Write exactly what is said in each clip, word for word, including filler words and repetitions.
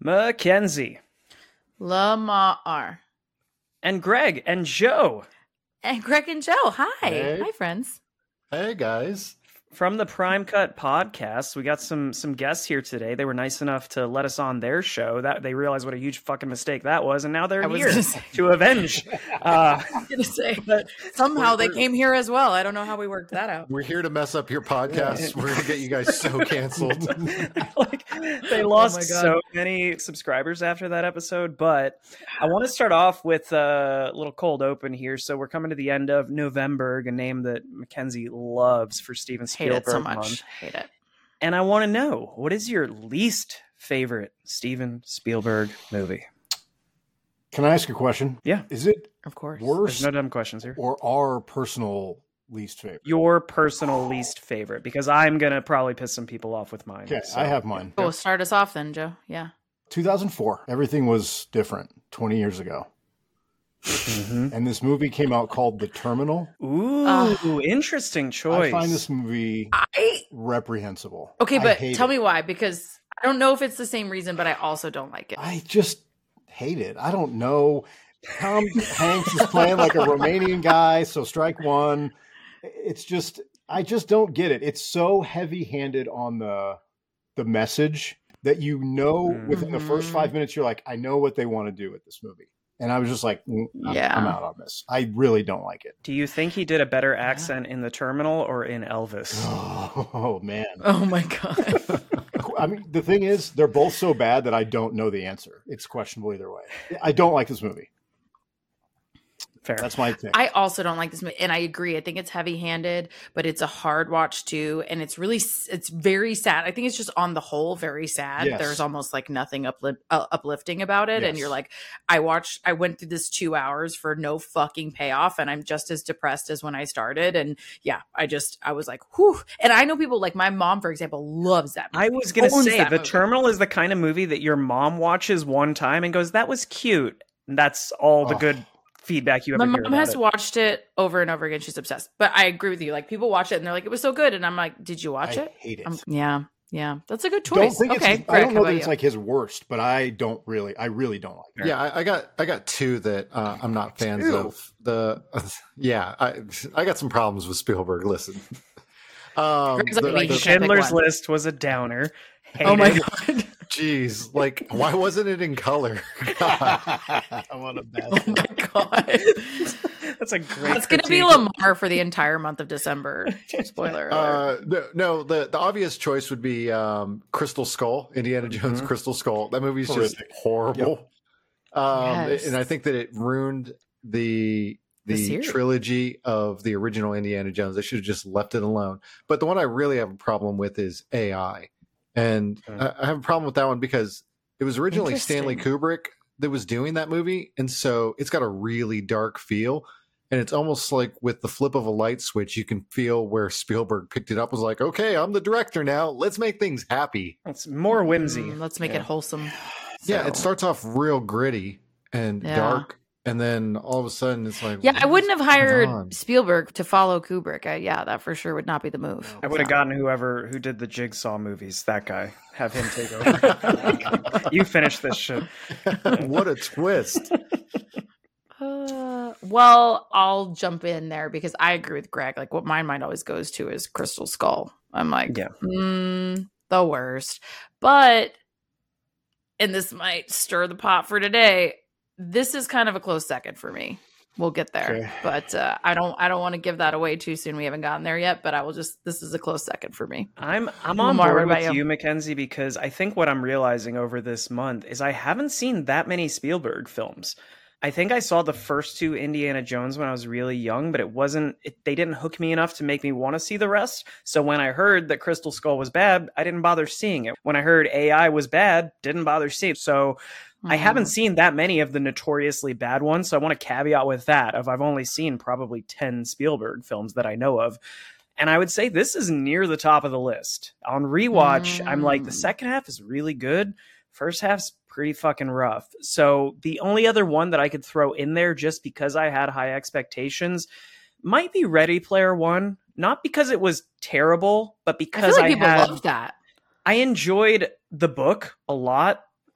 Mackenzie. Lamar. And Greg and Joe. And Greg and Joe. Hi. Hey. Hi, friends. Hey, guys. From the Prime Cut podcast, we got some some guests here today. They were nice enough to let us on their show. That they realized what a huge fucking mistake that was, and now they're I was here gonna say. to avenge. Uh, I was going to say, but somehow they came here as well. I don't know how we worked that out. We're here to mess up your podcast. We're going to get you guys so canceled. like they lost Oh my God. so many subscribers after that episode. But I want to start off with a little cold open here. So we're coming to the end of November, a name that Mackenzie loves for Steven Hate Spielberg it so much. month. Hate it. And I want to know, what is your least favorite Steven Spielberg movie? Can I ask a question? Yeah. Is it Of course. There's worse no dumb questions here. or our personal least favorite? Your personal least favorite, because I'm going to probably piss some people off with mine. Okay, so- I have mine. Oh, start us off then, Joe. Yeah. two thousand four. Everything was different twenty years ago. Mhm. And this movie came out called The Terminal. Ooh, Uh, interesting choice. I find this movie I reprehensible. Okay, I but hate tell it. me why, because I don't know if it's the same reason, but I also don't like it. I just hate it. I don't know. Tom Hanks is playing like a Romanian guy, so strike one. It's just, I just don't get it. It's so heavy-handed on the the message that you know within the first Mhm. five minutes, you're like, I know what they want to do with this movie. And I was just like, mm, I'm, Yeah. I'm out on this. I really don't like it. Do you think he did a better accent in The Terminal or in Elvis? Oh, man. Oh my God. I mean, the thing is, they're both so bad that I don't know the answer. It's questionable either way. I don't like this movie. Fair. That's my thing. I also don't like this movie, and I agree. I think it's heavy-handed, but it's a hard watch too, and it's really, it's very sad. I think it's just on the whole very sad. Yes. There's almost like nothing upli- uh, uplifting about it, and Yes. you're like, I watched, I went through this two hours for no fucking payoff, and I'm just as depressed as when I started. And yeah, I just, I was like, whew. And I know people like my mom, for example, loves that movie. I was going to Owns say, that The movie. Terminal is the kind of movie that your mom watches one time and goes, that was cute. And that's all the Oh. good feedback you My ever hear mom about has it. watched it over and over again. She's obsessed. But I agree with you. Like people watch it and they're like, it was so good. And I'm like, did you watch I it? hate it. Um, yeah. Yeah. That's a good Don't choice. think Okay. it's, I Greg, don't how know about that it's you? like his worst, but I don't really, I really don't like it. Yeah, I, I got I got two that uh, I'm not fans Two? of. The yeah, I I got some problems with Spielberg. Listen, um, Greg's like, the- wait, the- you can't pick Schindler's one. List was a downer. Oh my Hated. God. Jeez, like why wasn't it in color? God. I want a bad Oh my God. That's a great That's going to be critique. Lamar for the entire month of December. Spoiler alert. Uh, no, no, the the obvious choice would be um, Crystal Skull, Indiana Jones, Mhm. Crystal Skull. That movie's just Horrific. horrible, um, Yes. and I think that it ruined the The the, series. trilogy of the original Indiana Jones. They should have just left it alone. But the one I really have a problem with is A I, and Mm. I I have a problem with that one because it was originally Stanley Interesting. Kubrick that was doing that movie, and so it's got a really dark feel. And it's almost like with the flip of a light switch, you can feel where Spielberg picked it up. Was like, okay, I'm the director now. Let's make things happy. It's more whimsy. Mm, let's make Yeah. it wholesome. Yeah, So- it starts off real gritty and Yeah. dark, and then all of a sudden it's like, Yeah, I what wouldn't is have going hired on? Spielberg to follow Kubrick. I, yeah, that for sure would not be the move. I would have So. gotten whoever who did the Jigsaw movies, that guy. Have him take over. You finish this shit. What a twist! Uh, well, I'll jump in there because I agree with Greg. Like, what my mind always goes to is Crystal Skull. I'm like, Yeah. mm, the worst. But, and this might stir the pot for today. This is kind of a close second for me. We'll get there, Okay. but uh, I don't. I don't want to give that away too soon. We haven't gotten there yet, but I will just. This is a close second for me. I'm I'm on Lamar, what board about with you? you, Mackenzie, because I think what I'm realizing over this month is I haven't seen that many Spielberg films. I think I saw the first two Indiana Jones when I was really young, but it wasn't. It, they didn't hook me enough to make me want to see the rest. So when I heard that Crystal Skull was bad, I didn't bother seeing it. When I heard A I was bad, didn't bother seeing it. So I haven't seen that many of the notoriously bad ones. So I want to caveat with that of I've only seen probably ten Spielberg films that I know of. And I would say this is near the top of the list. On rewatch, I'm like, the Mm. second half is really good. First half's pretty fucking rough. So the only other one that I could throw in there just because I had high expectations might be Ready Player One. Not because it was terrible, but I because feel I, like people had, love that. I enjoyed the book a lot.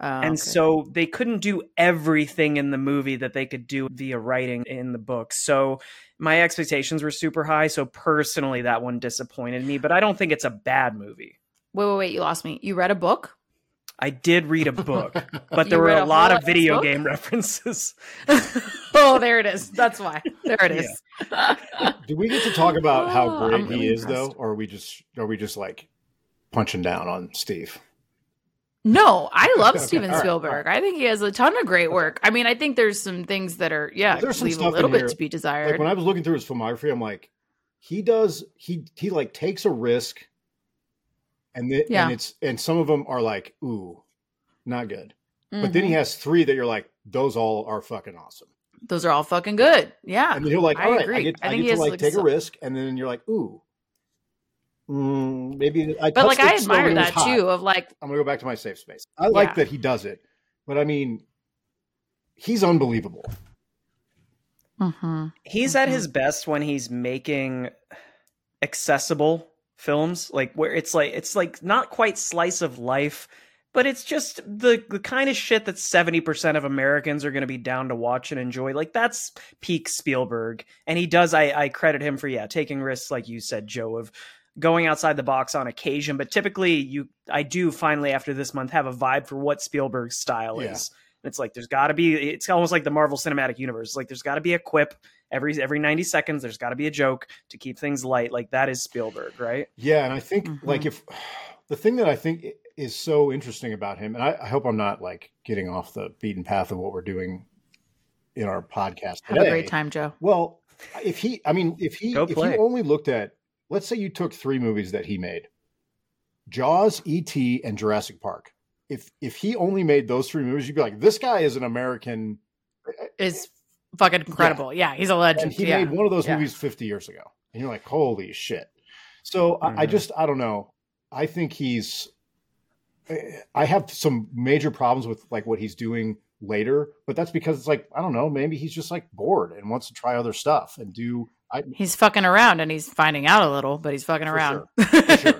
Oh, and okay. so they couldn't do everything in the movie that they could do via writing in the book. So my expectations were super high. So personally, that one disappointed me, but I don't think it's a bad movie. Wait, wait, wait! You lost me. You read a book? I did read a book, but You there were read a a lot whole of video book? game references. Oh, there it is. That's why. There it is. Do we get to talk about how Oh, great I'm really he is, impressed. though, or are we just are we just like punching down on Steve? No, I love Okay, Steven all right, Spielberg. I think he has a ton of great work. I mean, I think there's some things that are, yeah, There's some leave a stuff little in bit here, to be Like desired. when I was looking through his filmography, I'm like, he does he he like takes a risk, and then Yeah. and it's and some of them are like, ooh, not good. But then he Mhm. has three that you're like, those all are fucking awesome. Those are all fucking good. Yeah. And then you're like, I all right, I agree. get, I I think he get to has, like like, take a some- risk, and then you're like, ooh, mm, maybe I. But like, touched I it so when admire it was that hot. too, of like, I'm gonna go back to my safe space. I like Yeah. that he does it, but I mean, he's unbelievable. mhm. He's at Mhm. his best when he's making accessible films, like where it's like it's like not quite slice of life, but it's just the the kind of shit that seventy percent of Americans are going to be down to watch and enjoy. Like that's peak Spielberg, and he does. I, I credit him for yeah taking risks, like you said, Joe, of going outside the box on occasion. But typically, you I do finally after this month have a vibe for what Spielberg's style Yeah. is. It's like there's got to be. It's almost like the Marvel Cinematic Universe. Like there's got to be a quip every every ninety seconds. There's got to be a joke to keep things light. Like that is Spielberg, right? Yeah, and I think Mhm. like if the thing that I think is so interesting about him, and I, I hope I'm not like getting off the beaten path of what we're doing in our podcast Have today. a great time, Joe. Well, if he, I mean, if he, Go if play. you only looked at, let's say you took three movies that he made, Jaws, E T, and Jurassic Park. If if he only made those three movies, you'd be like, this guy is an American, Is fucking incredible. Yeah, he's a legend. and he yeah. made one of those Yeah. movies fifty years ago, and you're like, holy shit. So I, I Mhm. just, I don't know. I think he's. I have some major problems with like what he's doing later, but that's because it's like I don't know. Maybe he's just like bored and wants to try other stuff and do. I, He's fucking around and he's finding out a little, but he's fucking For around. sure.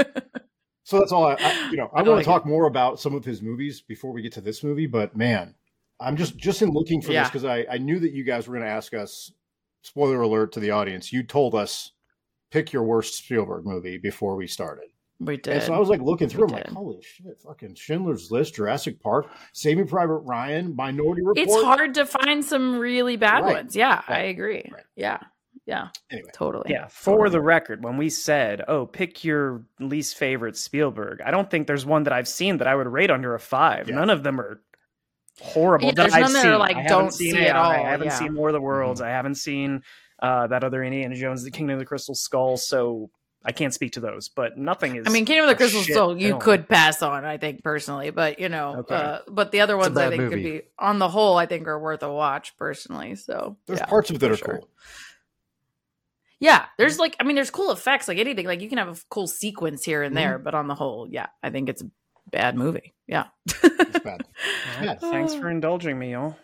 So that's all. I, I you know, I I want like to talk more about some of his movies before we get to this movie. But man, I'm just just in looking for Yeah. this because I I knew that you guys were going to ask us. Spoiler alert to the audience: you told us pick your worst Spielberg movie before we started. We And did. so I was like looking through. We I'm like, did. holy shit! Fucking Schindler's List, Jurassic Park, Saving Private Ryan, Minority Report. It's hard to find some really bad Right. ones. Yeah, I Right. agree. Right. Yeah. Yeah. Anyway, Totally. Yeah. For the record, when we said, "Oh, pick your least favorite Spielberg," I don't think there's one that I've seen that I would rate under a five. Yeah. None of them are horrible. Yeah, that there's I've none that seen. are like, I haven't don't seen see A I, at all, I haven't yeah. seen War of the Worlds. Mm-hmm. I haven't seen uh, that other Indiana Jones, The Kingdom of the Crystal Skull. So I can't speak to those. But nothing is. I mean, Kingdom of the a Crystal shit Skull, you film. could pass on, I think, personally, but you know, Okay. uh, but the other a ones I bad think could movie. be, on the whole, I think are worth a watch personally. So there's yeah, parts of it that for are sure. cool. Yeah, there's like, I mean, there's cool effects, like anything. Like you can have a cool sequence here and Mm-hmm. there, but on the whole, yeah, I think it's a bad movie. Yeah. It's bad. All right, Thanks for indulging me, y'all.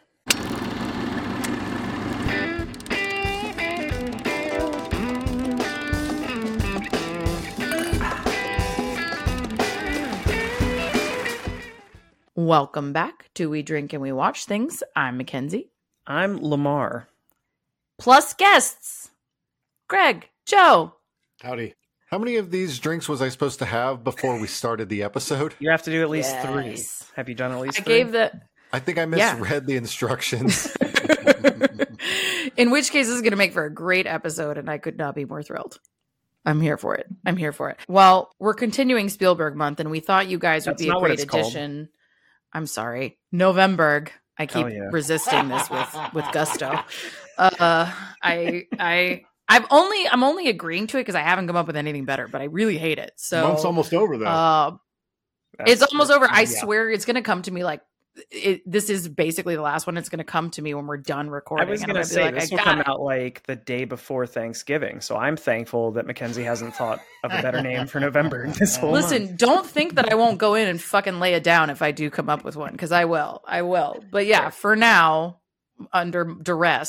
Welcome back to We Drink and We Watch Things. I'm Mackenzie. I'm Lamar. Plus guests, Greg, Joe. Howdy. How many of these drinks was I supposed to have before we started the episode? You have to do at least Yes. three. Have you done at least I three? gave the, I think I Yeah. misread the instructions. in which case this is going to make for a great episode, and I could not be more thrilled. I'm here for it. I'm here for it. Well, we're continuing Spielberg month, and we thought you guys would That's be a not what great it's called. addition. I'm sorry, Novemberg. I keep Hell yeah. resisting this with with gusto. Uh, I I I've only I'm only agreeing to it because I haven't come up with anything better, but I really hate it. So Month's almost over though. uh, That's- it's almost over. I yeah. swear it's going to come to me like it, this is basically the last one. It's going to come to me when we're done I recording. was and I'm going to be say like, this I will got come it. out like the day before Thanksgiving, so I'm thankful that Mackenzie hasn't thought of a better name for November this whole Listen, month. don't think that I won't go in and fucking lay it down if I do come up with one, because I will. I will. But yeah, for now, under duress,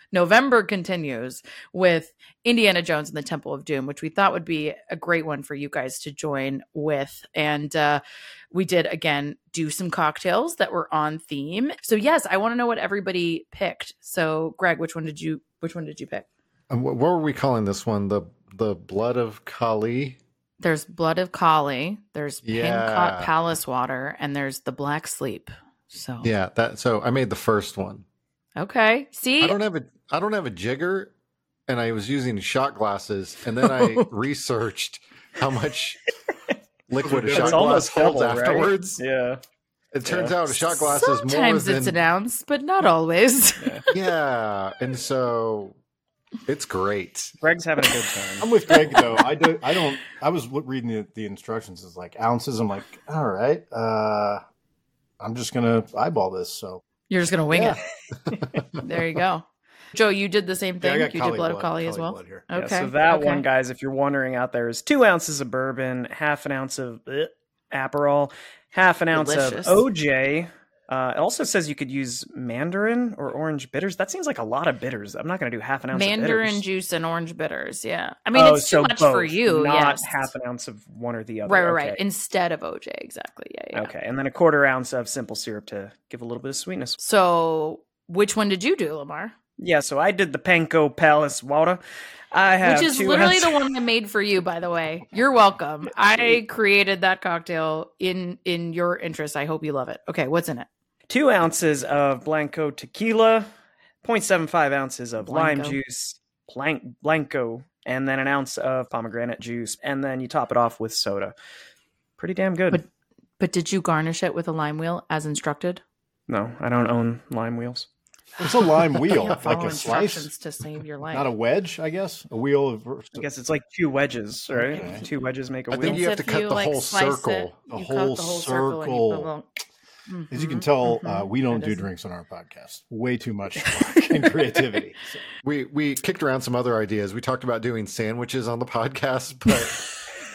November continues with Indiana Jones and the Temple of Doom, which we thought would be a great one for you guys to join with. And uh, we did, again, do some cocktails that were on theme. So yes, I want to know what everybody picked. So Greg, which one did you which one did you pick? Um, what were we calling this one? The the Blood of Kali? There's Blood of Kali, there's Yeah. Pincott Palace Water, and there's the Black Sleep. So Yeah, that. So I made the first one. okay. See, I don't have a I don't have a jigger, and I was using shot glasses, and then I researched how much liquid a It's shot glass almost holds double, right? afterwards. Yeah. It turns Yeah. out a shot glass is more sometimes than it's an ounce, but not always. yeah, and so it's great. Greg's having a good time. I'm with Greg though. I do. I don't. I was lo- reading the, the instructions. It's like ounces. I'm like, all right. Uh, I'm just gonna eyeball this. So You're just gonna wing Yeah. it. There you go. Joe, you did the same Yeah, thing. I you got did Kali Blood of blood- Kali as Kali well. blood here. Yeah, Okay. so that okay. one, guys, if you're wondering out there, is two ounces of bourbon, half an ounce of uh, Aperol, half an ounce Delicious. of O J. Uh, it also says you could use Mandarin or orange bitters. That seems like a lot of bitters. I'm not going to do half an ounce Mandarin of bitters. juice and orange bitters. Yeah, I mean Oh, it's so too much both, for you. Not Yes, half an ounce of one or the other. right, right, right. Okay. Instead of O J, exactly. Yeah, yeah. Okay, and then a quarter ounce of simple syrup to give a little bit of sweetness. So, which one did you do, Lamar? Yeah, so I did the Panko Palace water. I have Which is two literally ounce- the one I made for you, by the way. You're welcome. I created that cocktail in in your interest. I hope you love it. Okay, what's in it? two ounces of Blanco tequila, zero point seven five ounces of lime Blanco. juice, blank, Blanco, and then an ounce of pomegranate juice, and then you top it off with soda. Pretty damn good. But but did you garnish it with a lime wheel as instructed? No, I don't own lime wheels. It's a lime wheel, Can't like follow a slice, instructions to save your life. not a wedge. I guess a wheel of I guess it's like two wedges, right? Okay. Two wedges make a I wheel. think It's you have if to cut you, the like, whole slice it, circle. The you whole cut the whole circle. and you put a circle. little- As you can Mhm, tell, mhm. uh, we don't That do is- drinks on our podcast. Way too much work and creativity. So, We we kicked around some other ideas. We talked about doing sandwiches on the podcast, but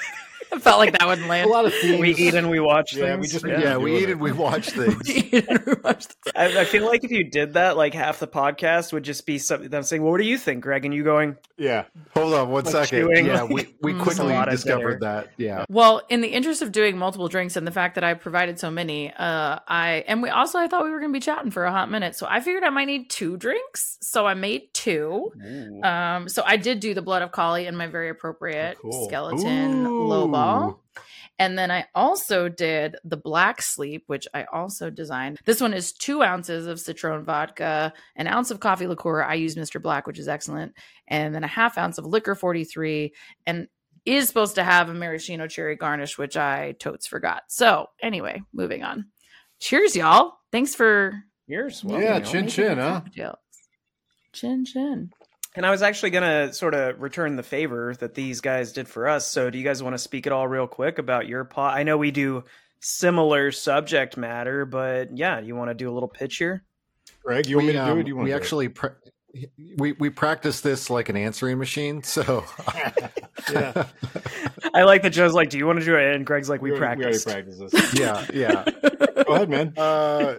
I felt like that wouldn't a land. lot of themes. We eat and we watch Yeah, things. we just- yeah, we doing eat it. and we watch things. I, I feel like if you did that, like half the podcast would just be something them saying, "Well, what do you think, Greg?" And you going, Yeah. Hold on one Like second. chewing. Yeah, we, we Mm. quickly A lot of discovered dinner. that. Yeah. Well, in the interest of doing multiple drinks and the fact that I provided so many, uh, I and we also I thought we were going to be chatting for a hot minute, so I figured I might need two drinks, so I made two. Ooh. Um, so I did do the Blood of Kali in my very appropriate Oh, cool. skeleton Ooh. lowball. And then I also did the Black Sleep, which I also designed. This one is two ounces of Citron vodka, an ounce of coffee liqueur. I use Mister Black, which is excellent. And then a half ounce of liquor forty-three, and is supposed to have a maraschino cherry garnish, which I totes forgot. So anyway, moving on. Cheers, y'all. Thanks for Yours. Yeah, Well, you know. chin making chin, the huh? cocktails. Chin chin. And I was actually going to sort of return the favor that these guys did for us. So do you guys want to speak at all real quick about your pot? I know we do similar subject matter, but yeah, you want to do a little pitch here? Greg, you want me We, to do um, it? You want we to do actually pra- we we practice this like an answering machine. So it? Yeah. I like that Joe's like, do you want to do it? And Greg's like, we, We already- practiced. We already practiced this. yeah, yeah. Go ahead, man. Uh,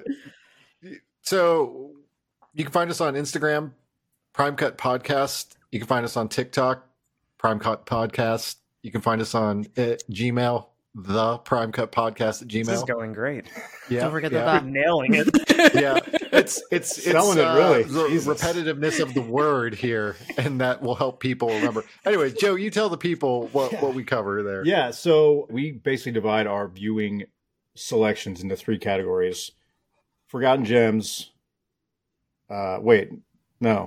so you can find us on Instagram, Prime Cut Podcast. You can find us on TikTok, Prime Cut Podcast. You can find us on uh, Gmail, the Prime Cut Podcast at This is Gmail. going great. Yeah, Don't forget the yeah, the. We're nailing it. yeah. It's it's it's Selling it, uh, really. the Jesus. repetitiveness of the word here, and that will help people remember. Anyways, Joe, you tell the people what what we cover there. Yeah, so we basically divide our viewing selections into three categories: forgotten gems. Uh, wait, no.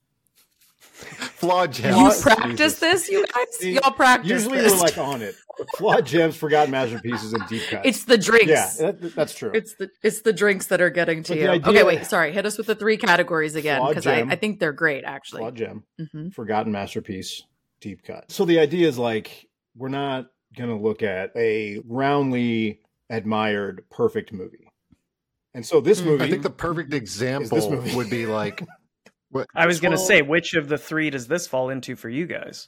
Flawed gems. You Jesus. practice this, you guys? Y'all practice Usually this. we're like on it. Flawed gems, forgotten masterpieces, and deep cuts. It's the drinks. yeah, that, that's true. It's the it's the drinks that are getting to But you. the idea- Okay, wait, sorry. Hit us with the three categories again Flawed because I, gem. I think they're great actually. Flawed gem, hmm forgotten masterpiece, deep cut. So the idea is like we're not going to look at a roundly admired perfect movie. And so this Mm. movie, I think the perfect example movie. would be like. What, I was going to well, say, which of the three does this fall into for you guys?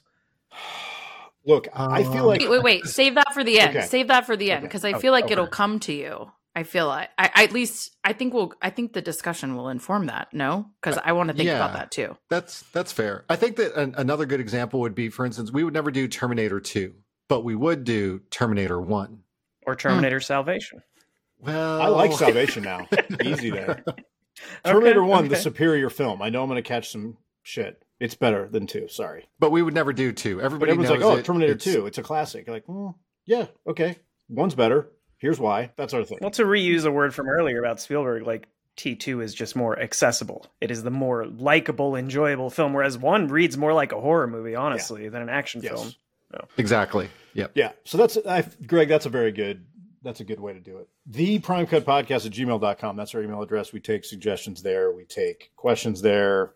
look, I feel Um, like Wait, wait, wait. Save that for the end. Okay. Save that for the end Okay. because I Oh, feel like okay. it'll come to you. I feel like I, I at least I think we'll I think the discussion will inform that. No, because I want to think yeah, about that too. That's that's fair. I think that an, another good example would be, for instance, we would never do Terminator two, but we would do Terminator one or Terminator mm. Salvation. Well, I like Salvation now. Easy there. Terminator okay, one, okay. the superior film. I know I'm going to catch some shit. It's better than two. Sorry, but we would never do two. Everybody but everyone's knows like, "Oh, it. Terminator it's... two. It's a classic." You're like, mm, yeah, okay, one's better. Here's why. That sort of thing. Well, to reuse a word from earlier about Spielberg, like T two is just more accessible. It is the more likable, enjoyable film, whereas one reads more like a horror movie, honestly, yeah. than an action yes. film. No. Exactly. Yep. Yeah. So that's, I, Greg, that's a very good, that's a good way to do it. The Prime Cut Podcast at gmail dot com. That's our email address. We take suggestions there. We take questions there.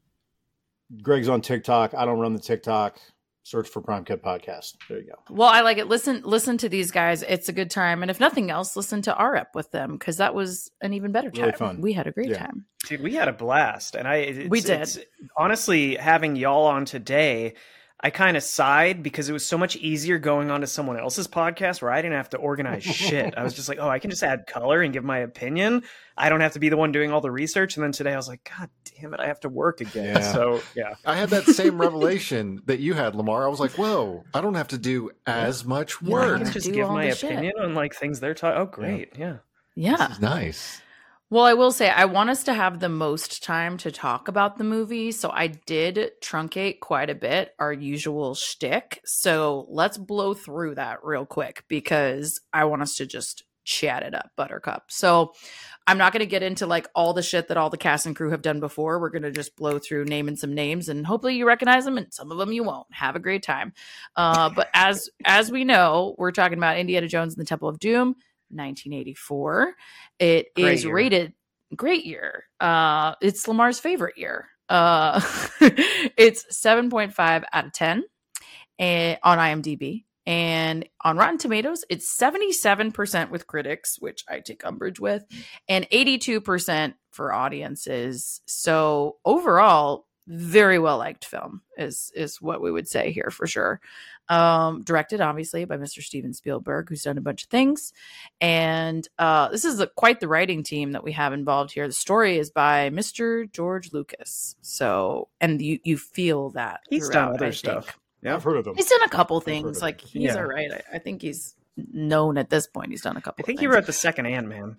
Greg's on TikTok. I don't run the TikTok. Search for Prime Cut Podcast. There you go. Well, I like it. Listen, listen to these guys. It's a good time. And if nothing else, listen to our ep with them, because that was an even better time. Really fun. We had a great Yeah. time. Dude, we had a blast. And I, it's, We did. It's, honestly, having y'all on today, I kind of sighed because it was so much easier going on to someone else's podcast where I didn't have to organize shit. I was just like, oh, I can just add color and give my opinion. I don't have to be the one doing all the research. And then today I was like, God damn it, I have to work again. Yeah. So, yeah. I had that same revelation that you had, Lamar. I was like, whoa, I don't have to do as much Yeah, work. I can to just do give all my the shit. opinion on like things they're talking. Oh, great. Yeah. Yeah. This is nice. Well, I will say I want us to have the most time to talk about the movie, so I did truncate quite a bit our usual shtick. So let's blow through that real quick because I want us to just chat it up, Buttercup. So I'm not going to get into like all the shit that all the cast and crew have done before. We're going to just blow through naming some names, and hopefully you recognize them, and some of them you won't. Have a great time. Uh, but as as we know, we're talking about Indiana Jones and the Temple of Doom. nineteen eighty-four. It Great is year. rated great year. Uh, it's Lamar's favorite year. Uh, it's seven point five out of ten and, on IMDb. And on Rotten Tomatoes, it's seventy-seven percent with critics, which I take umbrage with, and eighty-two percent for audiences. So overall, very well liked film is is what we would say here for sure. Um, directed obviously by Mister Steven Spielberg, who's done a bunch of things, and uh, this is a, quite the writing team that we have involved here. The story is by Mister George Lucas, so and you you feel that He's throughout, done other I stuff. think. Yeah. I've heard of them. He's done a couple heard things. of Like it. he's Yeah. all right. I, I think he's known at this point. He's done a couple. I think of he things. wrote the second Ant-Man.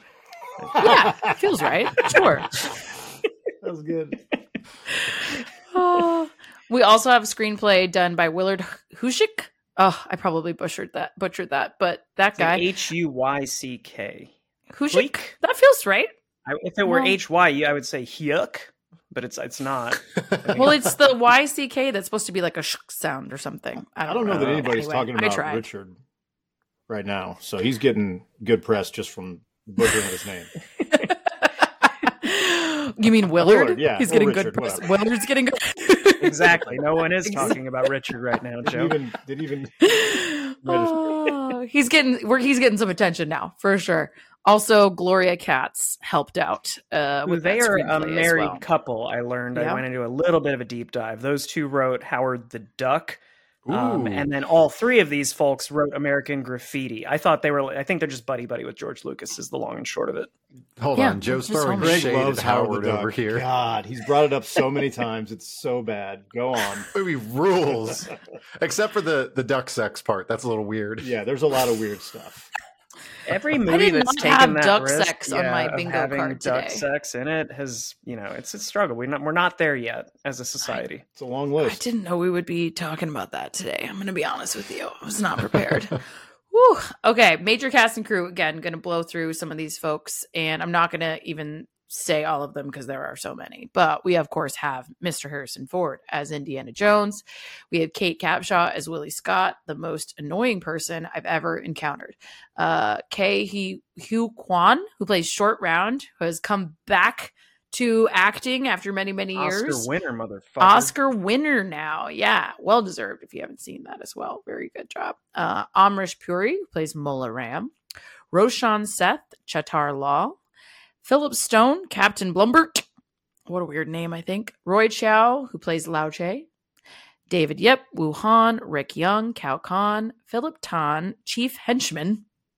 Yeah, feels right. Sure. That was good. Oh. We also have a screenplay done by Willard Hushik. Oh, I probably butchered that. Butchered that, but that guy H U Y C K. Hushik. Huik? That feels right. I- If it were Well- H Y, I would say hyuk, but it's it's not. Well, it's the Y C K that's supposed to be like a sh sound or something. I I don't, don't know that Uh, anybody's anyway, talking I about tried. Richard right now, so he's getting good press just from butchering his name. You mean Willard? Willard, yeah, He's or getting Richard, good press. whatever. Willard's getting good. Exactly. No one is Exactly. talking about Richard right now, Didn't Joe. even, didn't even Oh, he's getting we're, he's getting some attention now for sure. Also, Gloria Katz helped out uh, with They that are a screenplay as married well. couple. I learned. Yeah. I went into a little bit of a deep dive. Those two wrote Howard the Duck, um, Ooh. and then all three of these folks wrote American Graffiti. I thought they were. I think they're just buddy buddy with George Lucas. Is the long and short of it. Hold Yeah, on, Joe's just throwing Homer. Greg shade loves at Howard, Howard the Duck. over here. God, he's brought it up so many times. It's so bad. Go on. Movie rules, except for the the duck sex part. That's a little weird. Yeah, there's a lot of weird stuff. Every movie did that's not taken have that duck risk, sex on my yeah, of bingo having card duck today. sex in it has, you know, it's a struggle. We're not. We're not there yet as a society. It's a long I list. didn't know we would be talking about that today. I'm going to be honest with you. I was not prepared. Whew. Okay, major cast and crew. Again, going to blow through some of these folks, and I'm not going to even say all of them because there are so many. But we, of course, have Mister Harrison Ford as Indiana Jones. We have Kate Capshaw as Willie Scott, the most annoying person I've ever encountered. Uh, Kei He Hugh Kwan, who plays Short Round, who has come back to acting after many, many years. Oscar winner, motherfucker. Oscar winner now. Yeah, well deserved if you haven't seen that as well. Very good job. Uh, Amrish Puri, who plays Mola Ram. Roshan Seth, Chatar Law. Philip Stone, Captain Blumbert. What a weird name, I think. Roy Chow, who plays Lao Che. David Yip, Wu Han, Rick Young, Cao Kahn, Philip Tan, Chief Henchman.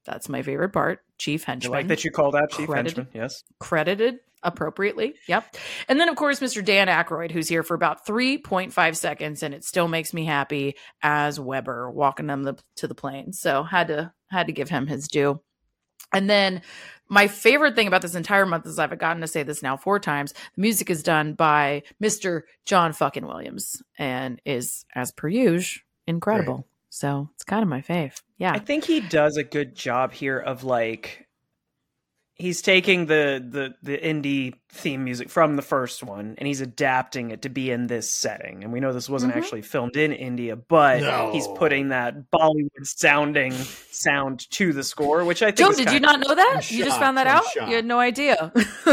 That's my favorite part. Chief I henchman. like that you called out Chief Credited. Henchman. Yes. Credited appropriately. Yep. And then, of course, Mister Dan Aykroyd, who's here for about three point five seconds, and it still makes me happy as Weber walking them the, to the plane. So had to had to give him his due. And then my favorite thing about this entire month is I've gotten to say this now four times. The music is done by Mister John fucking Williams and is, as per usual, incredible. Right. So it's kind of my fave. Yeah. I think he does a good job here of like, he's taking the, the, the indie theme music from the first one and he's adapting it to be in this setting. And we know this wasn't mm-hmm. actually filmed in India, but no. he's putting that Bollywood sounding sound to the score, which I think Joe, is did kind you of not know that? I'm you just shocked. found that I'm out? shocked. You had no idea.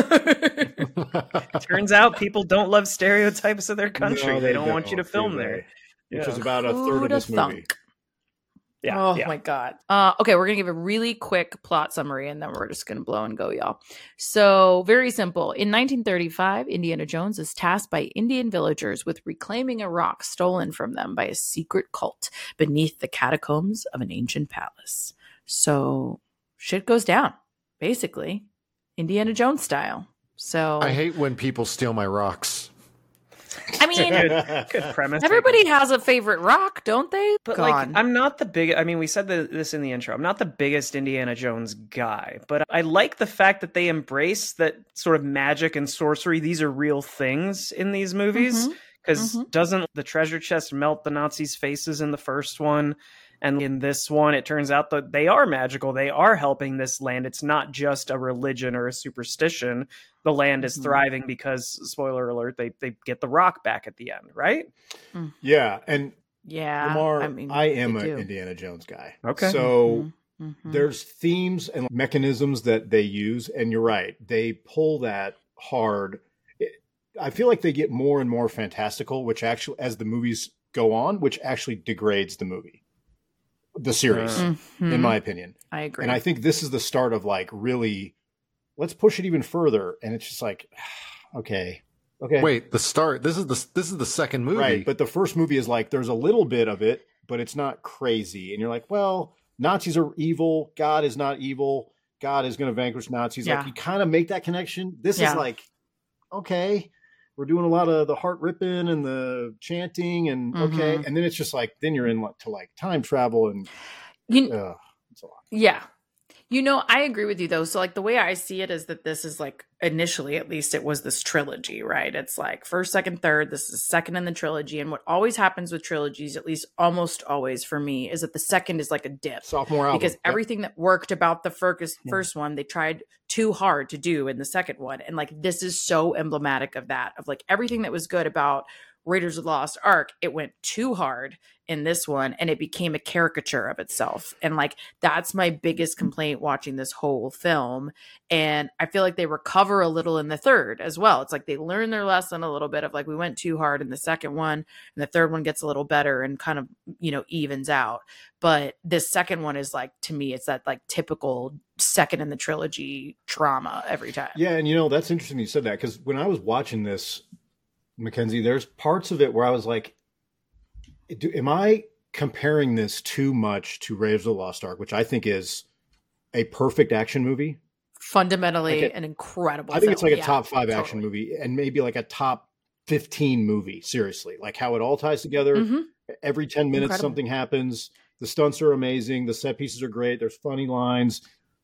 Turns out people don't love stereotypes of their country. No, they, they don't, don't want you to film there. Which yeah. is about a third of this thunk. movie. Yeah, oh yeah. my God. Uh, okay, we're going to give a really quick plot summary and then we're just going to blow and go, y'all. So, very simple. In nineteen thirty-five, Indiana Jones is tasked by Indian villagers with reclaiming a rock stolen from them by a secret cult beneath the catacombs of an ancient palace. So, shit goes down, basically. Indiana Jones style. So I hate when people steal my rocks. I mean, good, good premise. Everybody has a favorite rock, don't they? But Gone. like, I'm not the big. I mean, we said the, this in the intro. I'm not the biggest Indiana Jones guy, but I like the fact that they embrace that sort of magic and sorcery. These are real things in these movies. Because mm-hmm. mm-hmm. doesn't the treasure chest melt the Nazis' faces in the first one? And in this one, it turns out that they are magical. They are helping this land. It's not just a religion or a superstition. The land is thriving because, spoiler alert, they, they get the rock back at the end, right? Yeah. And yeah, Lamar, I, mean, I am an do. Indiana Jones guy. Okay. So mm-hmm. Mm-hmm. there's themes and mechanisms that they use. And you're right. They pull that hard. I feel like they get more and more fantastical, which actually, as the movies go on, which actually degrades the movie. The series, mm-hmm. in my opinion. I agree. And I think this is the start of like really, let's push it even further. And it's just like, okay, okay. Wait, the start. This is the this is the second movie, right? But the first movie is like there's a little bit of it, but it's not crazy. And you're like, well, Nazis are evil. God is not evil. God is going to vanquish Nazis. Yeah. Like you kind of make that connection. This yeah. is like, okay, we're doing a lot of the heart ripping and the chanting and mm-hmm. okay. And then it's just like, then you're in like, to like time travel and you, uh, it's a lot. Yeah. You know, I agree with you though. So like the way I see it is that this is like initially, at least it was this trilogy, right? It's like first, second, third, this is second in the trilogy. And what always happens with trilogies, at least almost always for me, is that the second is like a dip. Sophomore album. Because yep. everything that worked about the first, yeah. first one, they tried too hard to do in the second one. And like, this is so emblematic of that, of like everything that was good about Raiders of the Lost Ark, it went too hard in this one and it became a caricature of itself. And like, that's my biggest complaint watching this whole film. And I feel like they recover a little in the third as well. It's like they learn their lesson a little bit of like, we went too hard in the second one and the third one gets a little better and kind of, you know, evens out. But this second one is like, to me, it's that like typical second in the trilogy trauma every time. Yeah. And you know, that's interesting you said that because when I was watching this, Mackenzie, there's parts of it where I was like, do, am I comparing this too much to Raiders of the Lost Ark, which I think is a perfect action movie? Fundamentally like a, an incredible I think film. it's like a yeah, top five totally. action movie and maybe like a top fifteen movie, seriously. Like how it all ties together. Mm-hmm. Every ten minutes Incredible. Something happens. The stunts are amazing. The set pieces are great. There's funny lines.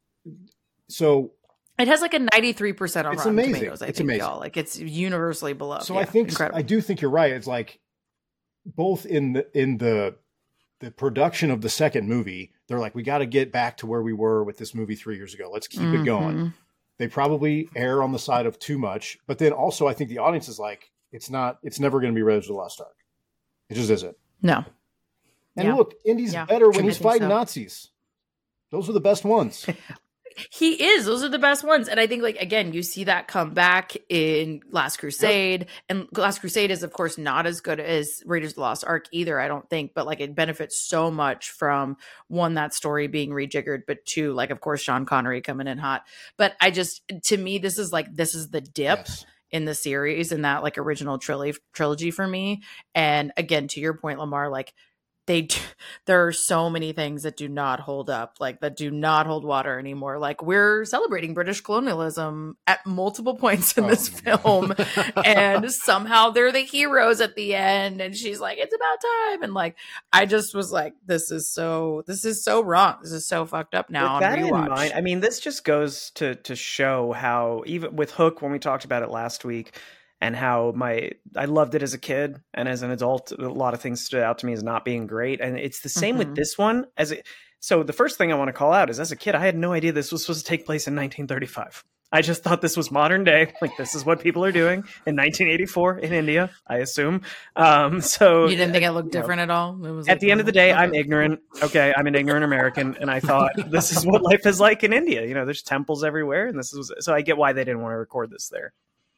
So it has like a ninety-three percent on it's Rotten amazing. Tomatoes, I it's think, amazing. y'all. Like it's universally beloved. So yeah, I think incredible. I do think you're right. It's like both in the in the the production of the second movie, they're like, we got to get back to where we were with this movie three years ago. Let's keep mm-hmm. it going. They probably err on the side of too much, but then also I think the audience is like, it's not. It's never going to be Raiders of the Lost Ark. It just isn't. No. And yeah. look, Indy's yeah. better when I he's think fighting so. Nazis. Those are the best ones. He is. Those are the best ones. And I think, like, again, you see that come back in Last Crusade. Yep. And Last Crusade is, of course, not as good as Raiders of the Lost Ark either, I don't think. But, like, it benefits so much from, one, that story being rejiggered, but two, like, of course, Sean Connery coming in hot. But I just, to me, this is, like, this is the dip. Yes. In the series, in that, like, original trilogy, trilogy for me. And, again, to your point, Lamar, like, they do, there are so many things that do not hold up, like that do not hold water anymore. Like we're celebrating British colonialism at multiple points in Oh, this film, and somehow they're the heroes at the end. And she's like, "It's about time," and like I just was like, "This is so, this is so wrong. This is so fucked up." Now With on that in rewatch, mind, I mean, this just goes to to show how even with Hook, when we talked about it last week, and how my I loved it as a kid, and as an adult, a lot of things stood out to me as not being great. And it's the same Mhm. with this one. As it, so the first thing I want to call out is, as a kid, I had no idea this was supposed to take place in nineteen thirty-five. I just thought this was modern day. Like, this is what people are doing in nineteen eighty-four in India, I assume. Um, so you didn't think it looked you know, different at all? It was at like, the end of the day, I'm okay. ignorant. Okay, I'm an ignorant American, and I thought this is what life is like in India. You know, there's temples everywhere, and this is so I get why they didn't want to record this there.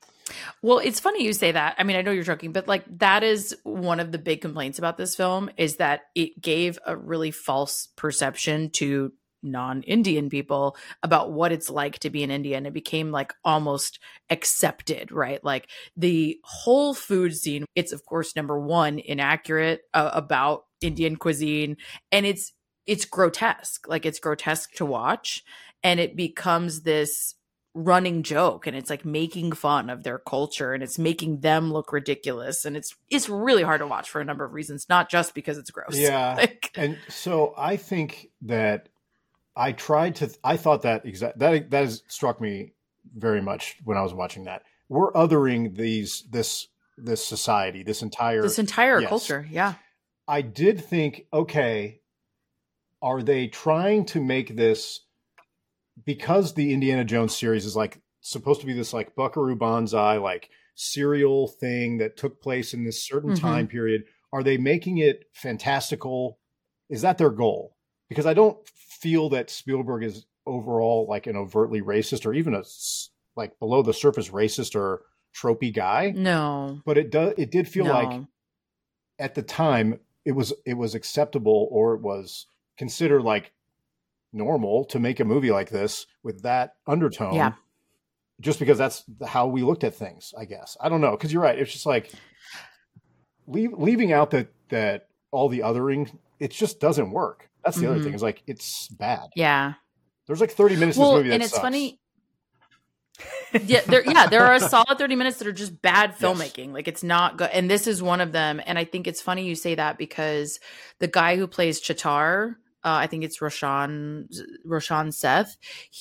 Well, it's funny you say that. I mean, I know you're joking, but like that is one of the big complaints about this film is that it gave a really false perception to non-Indian people about what it's like to be an Indian. It became like almost accepted, right? Like the whole food scene, it's of course number one inaccurate uh, about Indian cuisine, and it's it's grotesque. Like it's grotesque to watch, and it becomes this running joke, and it's like making fun of their culture, and it's making them look ridiculous, and it's it's really hard to watch for a number of reasons, not just because it's gross. Yeah. Like, And so I think that I tried to, I thought that exact, that, that has struck me very much when I was watching that. We're othering these, this, this society, this entire, this entire Yes. culture, yeah. I did think, okay, are they trying to make this, because the Indiana Jones series is like supposed to be this like Buckaroo Banzai, like serial thing that took place in this certain Mhm. time period, are they making it fantastical? Is that their goal? Because I don't feel that Spielberg is overall like an overtly racist or even a s- like below the surface racist or tropey guy, No. but it does, it did feel no. like at the time it was, it was acceptable, or it was considered like normal to make a movie like this with that undertone. Yeah. Just because that's how we looked at things, I guess. I don't know. Cause you're right. It's just like leave, leaving out that, that all the othering, it just doesn't work. That's the other Mhm. thing, is like, it's bad. Yeah. There's like thirty minutes Well, in this movie that and it's sucks. funny. yeah, there yeah, there are a solid thirty minutes that are just bad Yes. filmmaking. Like it's not good. And this is one of them. And I think it's funny you say that because the guy who plays Chittar, uh, I think it's Roshan Roshan Seth,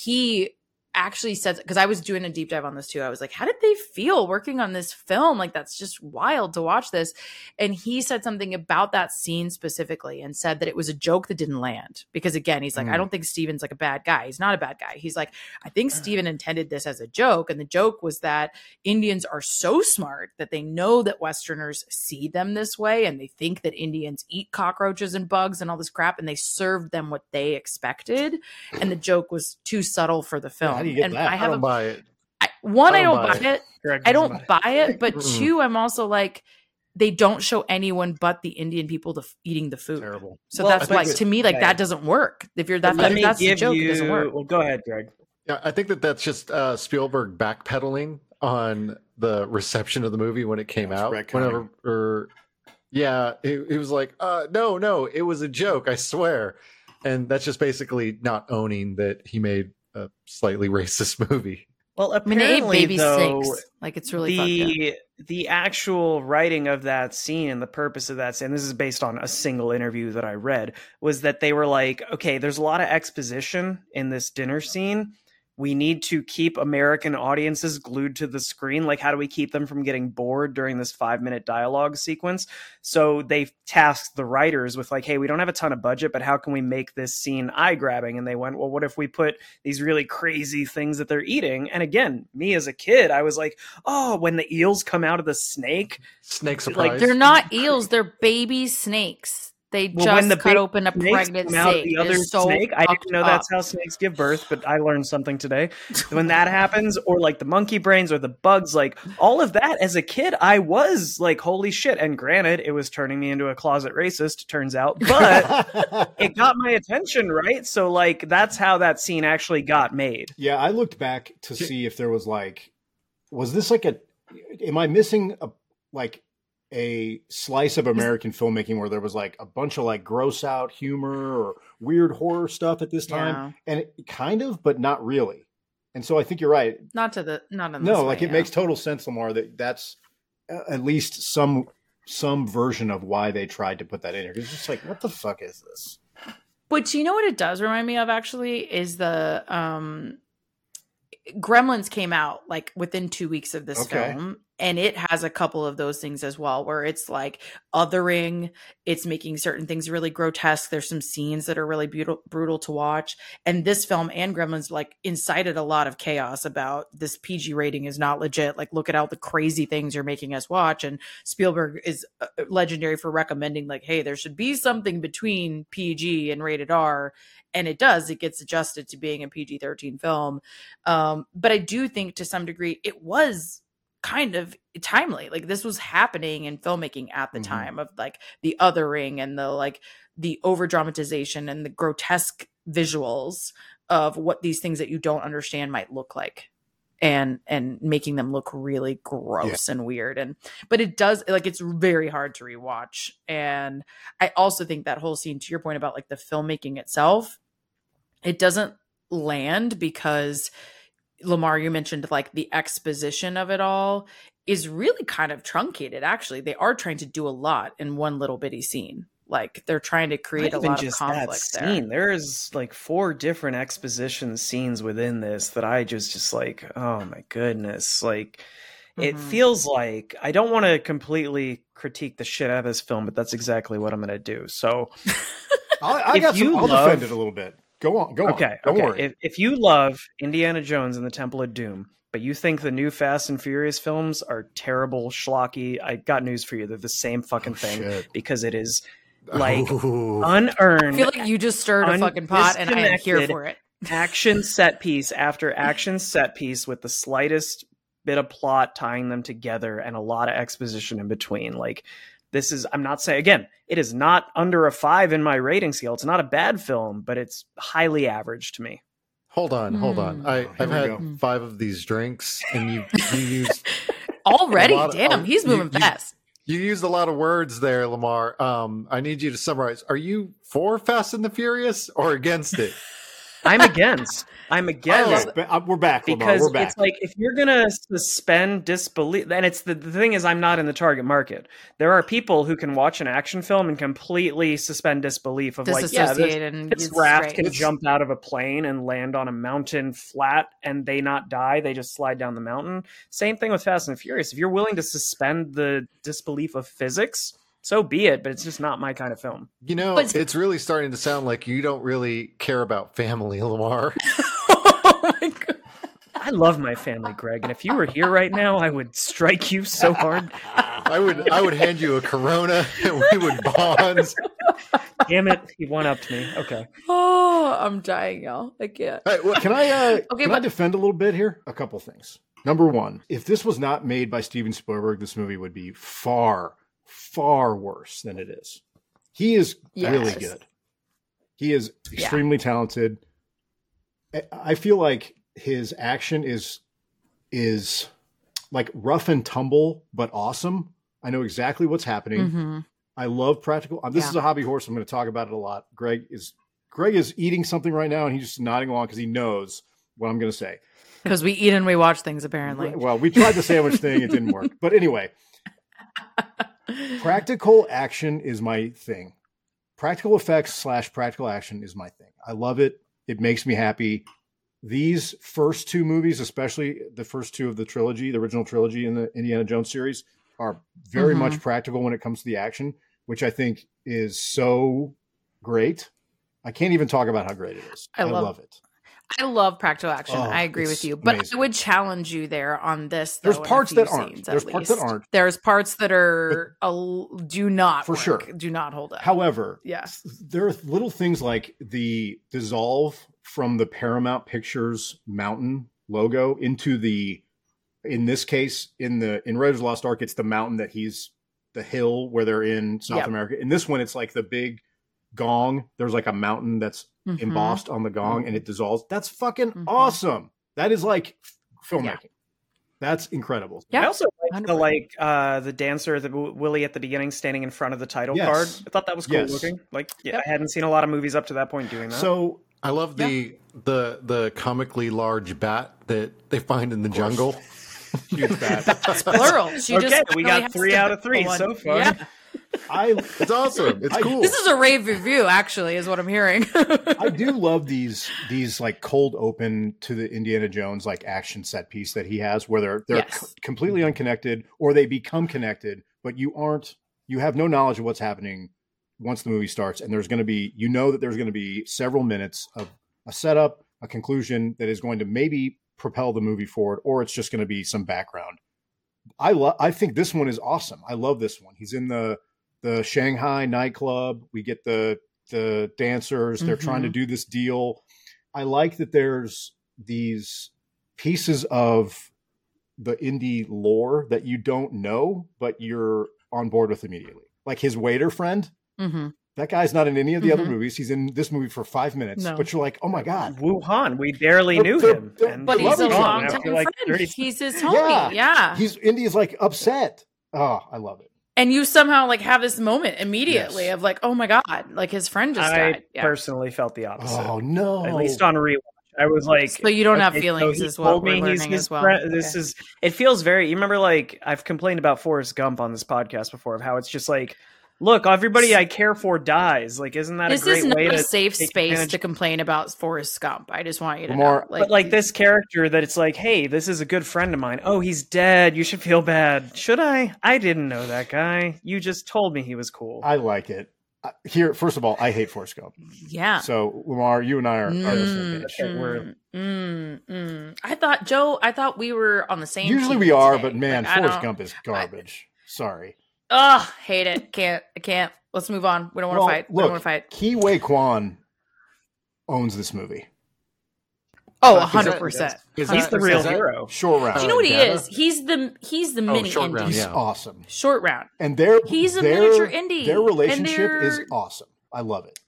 he actually said, because I was doing a deep dive on this too. I was like, how did they feel working on this film? Like that's just wild to watch this. And he said something about that scene specifically and said that it was a joke that didn't land. Because again, he's like, Mm. I don't think Steven's like a bad guy. He's not a bad guy. He's like, I think Steven intended this as a joke. And the joke was that Indians are so smart that they know that Westerners see them this way. And they think that Indians eat cockroaches and bugs and all this crap. And they served them what they expected. And the joke was too subtle for the film. How do you get and that? I I have don't a buy it. I, one, I I don't don't buy buy it. it. Greg I doesn't don't buy buy it. But Mm-mm. two, I'm also like, they don't show anyone but the Indian people the, eating the food. Terrible. So Well, that's but like it's- to me, like okay. that doesn't work. If you're that, Let if me that's the give joke, you. it doesn't work. Well, go ahead, Greg. Yeah, I think that that's just uh, Spielberg backpedaling on the reception of the movie when it came Yeah, out. it's retconning. Whenever, or yeah, it, it was like, uh, no, no, it was a joke, I swear. And that's just basically not owning that he made a slightly racist movie. Well, I mean, they ate apparently, baby though, snakes. Like it's really fucked up. the the actual writing of that scene and the purpose of that scene, this is based on a single interview that I read, was that they were like, okay, there's a lot of exposition in this dinner scene. We need to keep American audiences glued to the screen. Like, how do we keep them from getting bored during this five minute dialogue sequence? So they tasked the writers with like, hey, we don't have a ton of budget, but how can we make this scene eye grabbing? And they went, well, what if we put these really crazy things that they're eating? And again, me as a kid, I was like, oh, when the eels come out of the snake. Snake Like, surprise. They're not eels. They're baby snakes. They Well, just when the cut baby open a snakes pregnant come out snake. the It other is so snake. I fucked didn't know up. that's how snakes give birth, but I learned something today. When that happens, or like the monkey brains or the bugs, like all of that as a kid, I was like, holy shit. And granted, it was turning me into a closet racist, turns out, but it got my attention, right? So like that's how that scene actually got made. Yeah, I looked back to see if there was like, was this like a, am I missing a, like a slice of American filmmaking where there was like a bunch of like gross out humor or weird horror stuff at this time. Yeah. And it kind of, but not really. And so I think you're right. Not to the, not in No, this like way, it yeah. makes total sense, Lamar, that that's uh, at least some, some version of why they tried to put that in here. It's just like, what the fuck is this? But you know what it does remind me of actually is the um, Gremlins came out like within two weeks of this Okay. film. And it has a couple of those things as well, where it's like othering, it's making certain things really grotesque. There's some scenes that are really brutal, brutal to watch. And this film and Gremlins like incited a lot of chaos about this P G rating is not legit. Like, look at all the crazy things you're making us watch. And Spielberg is uh, legendary for recommending like, hey, there should be something between P G and rated R. And it does, it gets adjusted to being a P G thirteen film. Um, but I do think to some degree it was kind of timely. Like this was happening in filmmaking at the Mhm. time of like the othering and the like the over dramatization and the grotesque visuals of what these things that you don't understand might look like, and and making them look really gross and weird. And but it does, like, it's very hard to rewatch. And I also think that whole scene, to your point about like the filmmaking itself, it doesn't land because Lamar, you mentioned like the exposition of it all is really kind of truncated. Actually, they are trying to do a lot in one little bitty scene. Like they're trying to create Not a even lot of just conflict that there. scene. There's like four different exposition scenes within this that I just just like, oh my goodness. Like it Mhm. feels like I don't want to completely critique the shit out of this film, but that's exactly what I'm going to do. So I, I If got some, you I'll love- defend it a little bit. Go on. Go okay, on. Don't okay. worry. If if you love Indiana Jones and the Temple of Doom, but you think the new Fast and Furious films are terrible, schlocky, I got news for you. They're the same fucking Oh, thing shit. because it is like Ooh. unearned I feel like you just stirred a fucking pot and I am here undisconnected for it. action set piece after action set piece with the slightest bit of plot tying them together and a lot of exposition in between. Like this is, I'm not saying, again, it is not under a five in my rating scale. It's not a bad film, but it's highly average to me. Hold on, hold on. Hmm. I, Here I've we had go. five of these drinks, and you you used Already? A lot of- Damn, oh, he's you- moving you- fast. you used a lot of words there, Lamar. Um, I need you to summarize. Are you for Fast and the Furious or against it? I'm against. I'm against. Okay, but, uh, we're back, Lamar. Because We're back. it's like if you're gonna suspend disbelief, and it's the, the thing is I'm not in the target market. There are people who can watch an action film and completely suspend disbelief of like, yeah, this, Disassociate and this it's raft great. can It's- jump out of a plane and land on a mountain flat and they not die. They just slide down the mountain. Same thing with Fast and Furious. If you're willing to suspend the disbelief of physics, so be it. But it's just not my kind of film. You know, But- it's really starting to sound like you don't really care about family, Lamar. Oh my God. I love my family, Greg, and if you were here right now, I would strike you so hard. I would I would hand you a Corona and we would bond. Damn it, he one upped me. Okay. Oh, I'm dying, y'all. I can't. Hey, what- Can I uh, Okay, can I but- defend a little bit here? A couple things. Number one, if this was not made by Steven Spielberg, this movie would be far, far worse than it is. He is really Yes. good. He is Yeah. extremely talented. I- I feel like his action is is like rough and tumble, but awesome. I know exactly what's happening. Mhm. I love practical. um, This Yeah. is a hobby horse. I'm going to talk about it a lot. Greg is Greg is eating something right now, and he's just nodding along because he knows what I'm going to say. Because we eat and we watch things, apparently. Well, we tried the sandwich thing; it didn't work. But anyway, practical action is my thing. Practical effects slash practical action is my thing. I love it. It makes me happy. These first two movies, especially the first two of the trilogy, the original trilogy in the Indiana Jones series, are very Mhm. much practical when it comes to the action, which I think is so great. I can't even talk about how great it is. I I, love- love it. I love practical action. Oh, I agree it's with you, but amazing. I would challenge you there on this. Though, There's in a parts few that aren't. scenes, There's at parts that least. aren't. There's parts that are a, do not For work, sure. do not hold up. However, yeah, there are little things like the dissolve from the Paramount Pictures mountain logo into the, in this case, in the in Raiders of the Lost Ark, it's the mountain that he's the hill where they're in South Yep. America. In this one, it's like the big gong. There's like a mountain that's Mhm. embossed on the gong and it dissolves. That's fucking Mhm. awesome. That is like filmmaking. That's incredible. Yeah. I also like the one hundred percent. like uh the dancer, the w- Willie at the beginning standing in front of the title Yes. card. I thought that was cool Yes. looking. Like, yeah, Yep. I hadn't seen a lot of movies up to that point doing that. So I love the the the comically large bat that they find in the jungle. huge bat. It's plural. She okay, just we really got has three to out of pick three one. so far. Yeah. I It's awesome. It's I- cool. This is a rave review, actually, is what I'm hearing. I do love these these like cold open to the Indiana Jones like action set piece that he has, where they're they're Yes. c- completely unconnected, or they become connected, but you aren't you have no knowledge of what's happening once the movie starts, and there's going to be you know that there's going to be several minutes of a setup, a conclusion that is going to maybe propel the movie forward, or it's just going to be some background. I love. I think this one is awesome. I love this one. He's in the the Shanghai nightclub. We get the the dancers. They're trying to do this deal. I like that there's these pieces of the indie lore that you don't know, but you're on board with immediately. Like his waiter friend. hmm That guy's not in any of the other Mhm. movies. He's in this movie for five minutes, No. but you're like, oh my God. Wuhan, we barely They're- knew they're- him. they're- and But I he's love a him. long After, time like, friend. thirty He's his homie. Yeah. Yeah. He's Indy's like upset. Oh, I love it. And you somehow like have this moment immediately Yes. of like, oh my God, like his friend just I died. Yeah. personally felt the opposite. Oh no. At least on rewatch, I was like, So you don't have okay, feelings so he as well. told me We're he's learning his as well. friend. This Okay. is. It feels very. You remember, like I've complained about Forrest Gump on this podcast before, of how it's just like, look, everybody I care for dies. Like, isn't that This a great is not way a to safe take space advantage- to complain about Forrest Gump. I just want you to Lamar- know. But like this character that it's like, hey, this is a good friend of mine. Oh, he's dead. You should feel bad. Should I? I didn't know that guy. You just told me he was cool. I like it. Uh, Here, first of all, I hate Forrest Gump. yeah. So Lamar, you and I are, are on the same Mm, page. Okay, we're- mm, mm, mm. I thought Joe. I thought we were on the same. Usually team we are, today. but man, Like, I Forrest don't- Gump is garbage. Sorry. Ugh, hate it. Can't. I can't. Let's move on. We don't want to Well, fight. we don't look, want to fight. Ki Wei Kwan owns this movie. Oh, Uh, a is hundred that- percent. is He's that- the is real that- hero. Short round. Do you know what he Data? is? He's the he's the Oh, mini short indie. round, He's yeah. awesome. Short round. And their He's a their, miniature indie, Their and relationship is they're- awesome. I love it.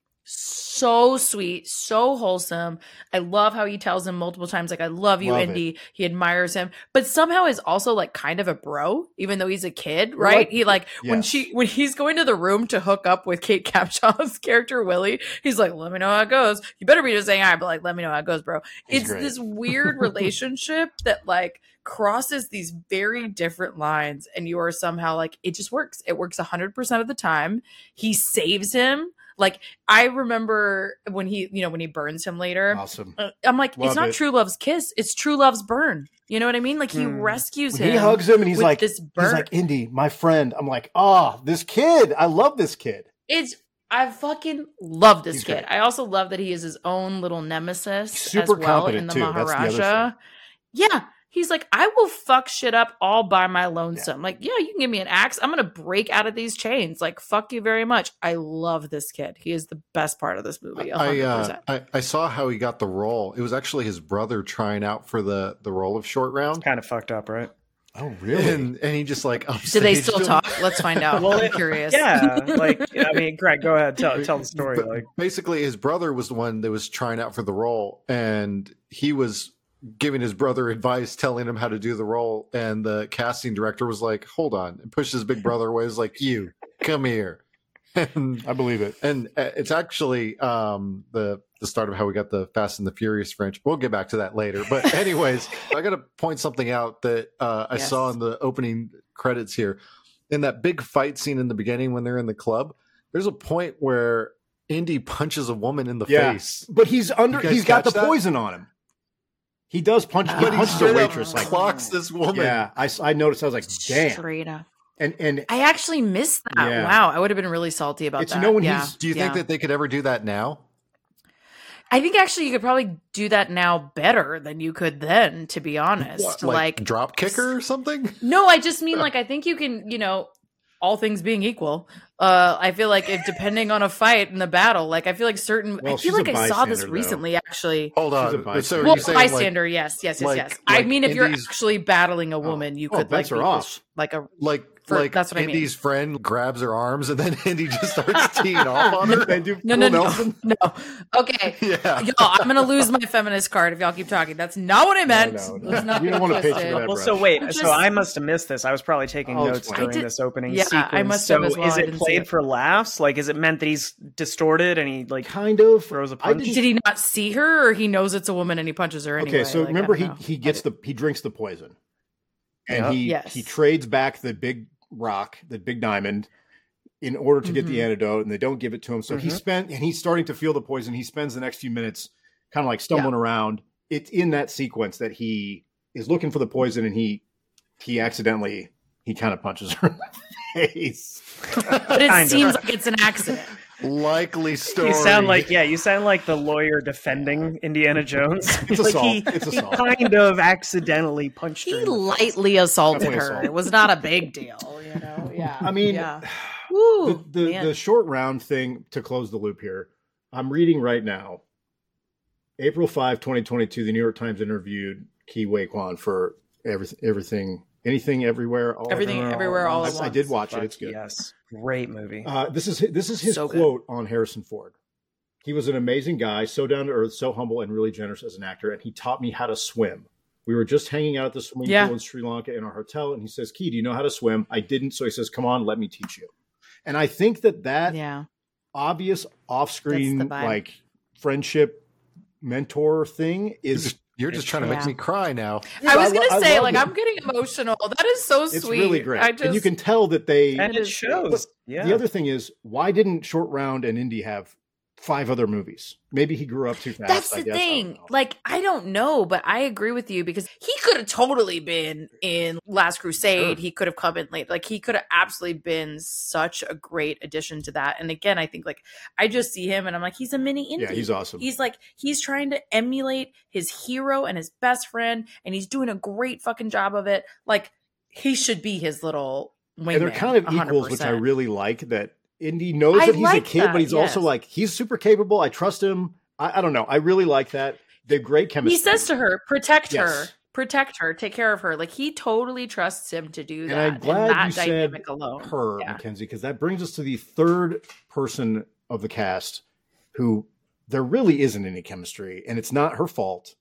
So sweet, so wholesome. I love how he tells him multiple times, like, I love you, Love Indy. He admires him, but somehow is also like kind of a bro, even though he's a kid, Well, right? like- he like when yes. she when he's going to the room to hook up with Kate Capshaw's character, Willie, he's like, let me know how it goes. You better be just saying hi, but like, let me know how it goes, bro. He's It's great. this weird relationship that like crosses these very different lines, and you are somehow like, it just works. It works one hundred percent of the time. He saves him. Like, I remember when he, you know, when he burns him later, Awesome. uh, I'm like, Love it's not it. true love's kiss. It's true love's burn. You know what I mean? Like, he Hmm. rescues When him. he hugs him and he's with like, this he's burn. like, Indy, my friend. I'm like, ah, this kid. I love this kid. It's, I fucking love this He's kid. great. I also love that he is his own little nemesis He's super as well competent, in the too. That's the other Maharaja. thing. Yeah. He's like, I will fuck shit up all by my lonesome. Like, yeah, you can give me an axe. I'm going to break out of these chains. Like, fuck you very much. I love this kid. He is the best part of this movie. one I, hundred uh, percent. I I saw how he got the role. It was actually his brother trying out for the the role of Short Round, Kind of fucked up, right? Oh, really? and and he just like Do they upstaged still him. talk? Let's find out. Well, I'm it- curious. Yeah, like I mean, Greg, go ahead, tell tell the story. But Like, basically, his brother was the one that was trying out for the role, and he was giving his brother advice, telling him how to do the role. And the casting director was like, "Hold on," and pushed his big brother away. Was like, "You come here." And I believe it. and uh, it's actually um, the the start of how we got the Fast and the Furious French. We'll get back to that later. But anyways, I got to point something out that uh, I Yes. saw in the opening credits here. In that big fight scene in the beginning when they're in the club, there's a point where Indy punches a woman in the Yeah. face. But he's under, You guys he's got the catch that? poison on him. He does punch, he But he punches a straight up waitress. Like, clocks this woman. yeah, I, I noticed. I was like, damn. Straight up. And, and I actually missed that. Yeah. Wow. I would have been really salty about It's, that. you know, when yeah. he's- Do you Yeah. think that they could ever do that now? I think actually you could probably do that now better than you could then, to be honest. What, like, drop kicker or something? no, I just mean like I think you can, you know, all things being equal, uh, I feel like if depending on a fight in the battle, like I feel like certain Well, I feel she's like a I saw this bystander, though. recently actually. Hold She's a on. So bystander. are Well, you saying like, bystander, yes, yes, yes, like- yes. I like mean, if you're Indy's- actually battling a woman, you oh, could like bets her beat off. this- like a like For, like that's what Indy's I mean. friend grabs her arms and then Indy just starts teeing off on her. They do No, no, full no, Nelson. no. Okay, Yeah. y'all, I'm gonna lose my feminist card if y'all keep talking. That's not what I meant. no, no. Let's not You get don't wanna it pitch twisted. for that. Well, Brush. so wait, I'm so just- I must have missed this. I was probably taking I'll notes explain. during I did- this opening yeah, I sequence. must so have as well. is I it didn't see played it. for laughs? Like, is it meant that he's distorted and he like Kind of. throws a I punch? just- Did he not see her, or he knows it's a woman and he punches her anyway? Okay, so Like, I remember don't he know. he gets the he drinks the poison, and Yeah. he Yes. he trades back the big rock, the big diamond, in order to get the Mhm. antidote, and they don't give it to him. So he Mhm. spent, and he's starting to feel the poison. He spends the next few minutes kind of like stumbling around. It's in that sequence that he is looking for the poison, and he he accidentally he kind of punches her in the face. But it Kind of. seems like it's an accident. Likely story. You sound like yeah, you sound like the lawyer defending Indiana Jones. It's like assault. he, It's he assault. kind of accidentally punched He her. in the face. lightly assaulted Definitely her. assault. It was not a big deal, you know. Yeah. I mean, yeah. the Woo, the, man. the short round thing to close the loop here. I'm reading right now. April fifth, twenty twenty-two, the New York Times interviewed Ki Wei Kwan for everything, everything, anything, everywhere, all Everything, Everywhere, everywhere, all I, at I once. did watch it. Fuck It's good. Yes, great movie. Uh, this is this is his So good. quote on Harrison Ford. He was an amazing guy, so down to earth, so humble, and really generous as an actor. And he taught me how to swim. We were just hanging out at the swimming Yeah. pool in Sri Lanka in our hotel, and he says, "Ki, do you know how to swim?" I didn't, so he says, "Come on, let me teach you." And I think that that Yeah. obvious That's off-screen the vibe. like friendship mentor thing You're is just, you're just trying to Yeah. make me cry now. I was lo- gonna say, love like, it. I'm getting emotional. That is so It's sweet. really great, I just, and you can tell that they. and it it is- shows. Yeah. The other thing is, why didn't Short Round and Indy have five other movies? Maybe he grew up too fast. That's I the guess. I don't thing. know. Like, I don't know, but I agree with you because he could have totally been in Last Crusade. Sure. He could have come in late. Like, he could have absolutely been such a great addition to that. And again, I think, like, I just see him and I'm like, he's a mini Indy. yeah, he's awesome. He's like, he's trying to emulate his hero and his best friend, and he's doing a great fucking job of it. Like, he should be his little wingman. and they're kind of one hundred equals, which I percent. really like. That Indy knows I that he's like a kid, that, but he's also yes. like he's super capable. I trust him. I, I don't know. I really like that. They're great chemistry. He says to her, protect Yes. her, protect her, take care of her. Like, he totally trusts him to do and that. I'm glad that you said dynamic alone. her, Yeah. Mackenzie, because that brings us to the third person of the cast who there really isn't any chemistry, and it's not her fault.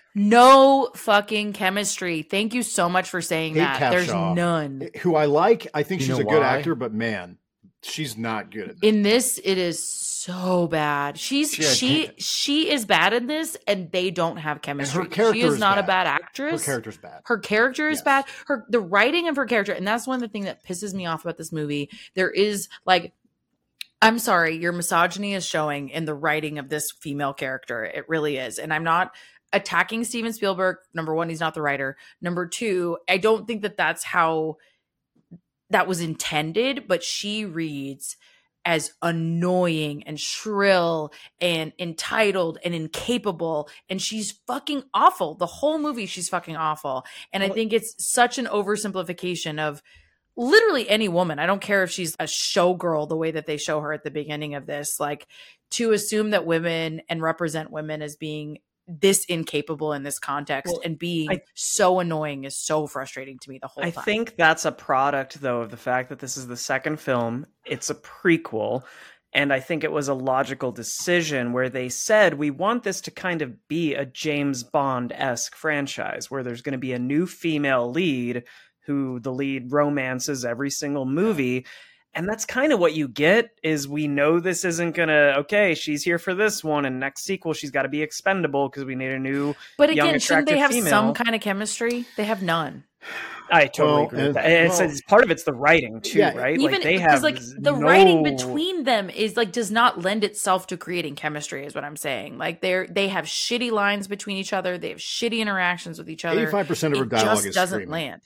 No fucking chemistry. Thank you so much for saying Kate that. There's Capshaw. none. Who I like. I think You she's know a good why? actor, but man, she's not good at this. In this, it is so bad. She's She had she ca- she is bad in this, and they don't have chemistry. character she is is not a bad. bad Her actress. character's bad. Her character is Yes. bad. Her the writing of her character, and that's one of the things that pisses me off about this movie. There is like, I'm sorry, your misogyny is showing in the writing of this female character. It really is, and I'm not attacking Steven Spielberg. Number one, he's not the writer. Number two, I don't think that that's how that was intended. But she reads as annoying and shrill and entitled and incapable, and she's fucking awful. The whole movie, she's fucking awful. And I Well- think it's such an oversimplification of literally any woman. I don't care if she's a showgirl the way that they show her at the beginning of this, like, to assume that women and represent women as being this incapable in this context Well, and being I- so annoying is so frustrating to me the whole I time. think that's a product, though, of the fact that this is the second film. It's a prequel. And I think it was a logical decision where they said, we want this to kind of be a James Bond-esque franchise where there's going to be a new female lead who the lead romances every single movie. And that's kind of what you get is we know this isn't going to, okay, she's here for this one. And next sequel, she's got to be expendable because we need a new But young, again, shouldn't they attractive have female. some kind of chemistry? They have none. I totally Well, agree with and- that. It's, well- it's part of it's the writing too, Yeah, right? Even like they because have like the no- writing between them is like does not lend itself to creating chemistry, is what I'm saying. Like they're they have shitty lines between each other. They have shitty interactions with each other. Eighty-five percent of her It dialogue just is doesn't screaming. land.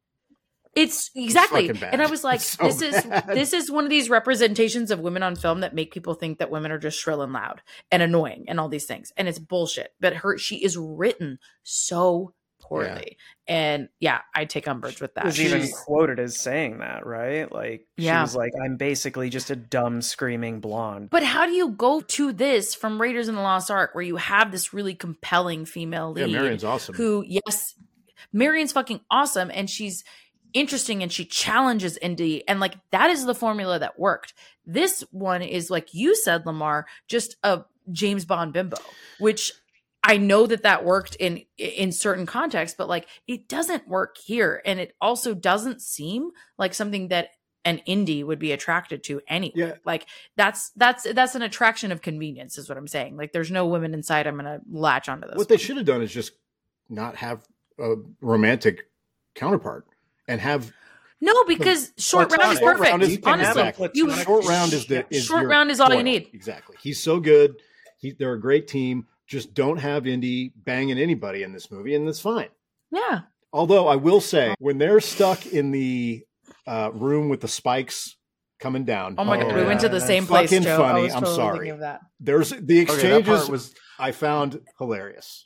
It's exactly, fucking bad. and I was like, It's so "This is bad. this is one of these representations of women on film that make people think that women are just shrill and loud and annoying and all these things, and it's bullshit." But her, she is written so poorly, and yeah, I take umbrage with that. was even She's- quoted as saying that, right? Like she Yeah. was like, "I'm basically just a dumb screaming blonde." But how do you go to this from Raiders in the Lost Ark, where you have this really compelling female Yeah, lead Marion's awesome. who, yes, Marion's fucking awesome, and she's interesting and she challenges Indy. And like, that is the formula that worked. This one is, like you said, Lamar, just a James Bond bimbo, which I know that that worked in in certain contexts, but like it doesn't work here. And it also doesn't seem like something that an Indy would be attracted to anyway. Yeah. Like that's that's that's an attraction of convenience is what I'm saying. Like there's no women inside I'm going to latch onto this. What they should have done is just not have a romantic counterpart and have No, because short round is Short perfect. round is- Honestly, exactly. you, Short round is the is Short your round is all you foil. need. Exactly. He's so good. He, they're a great team. Just don't have Indy banging anybody in this movie, and that's fine. Yeah. Although I will say, when they're stuck in the uh, room with the spikes coming down, Oh my god, we yeah. went to the That's same place, fucking Joe. funny. I was I'm totally sorry. thinking of that. there's the Okay, that exchanges part was I found hilarious.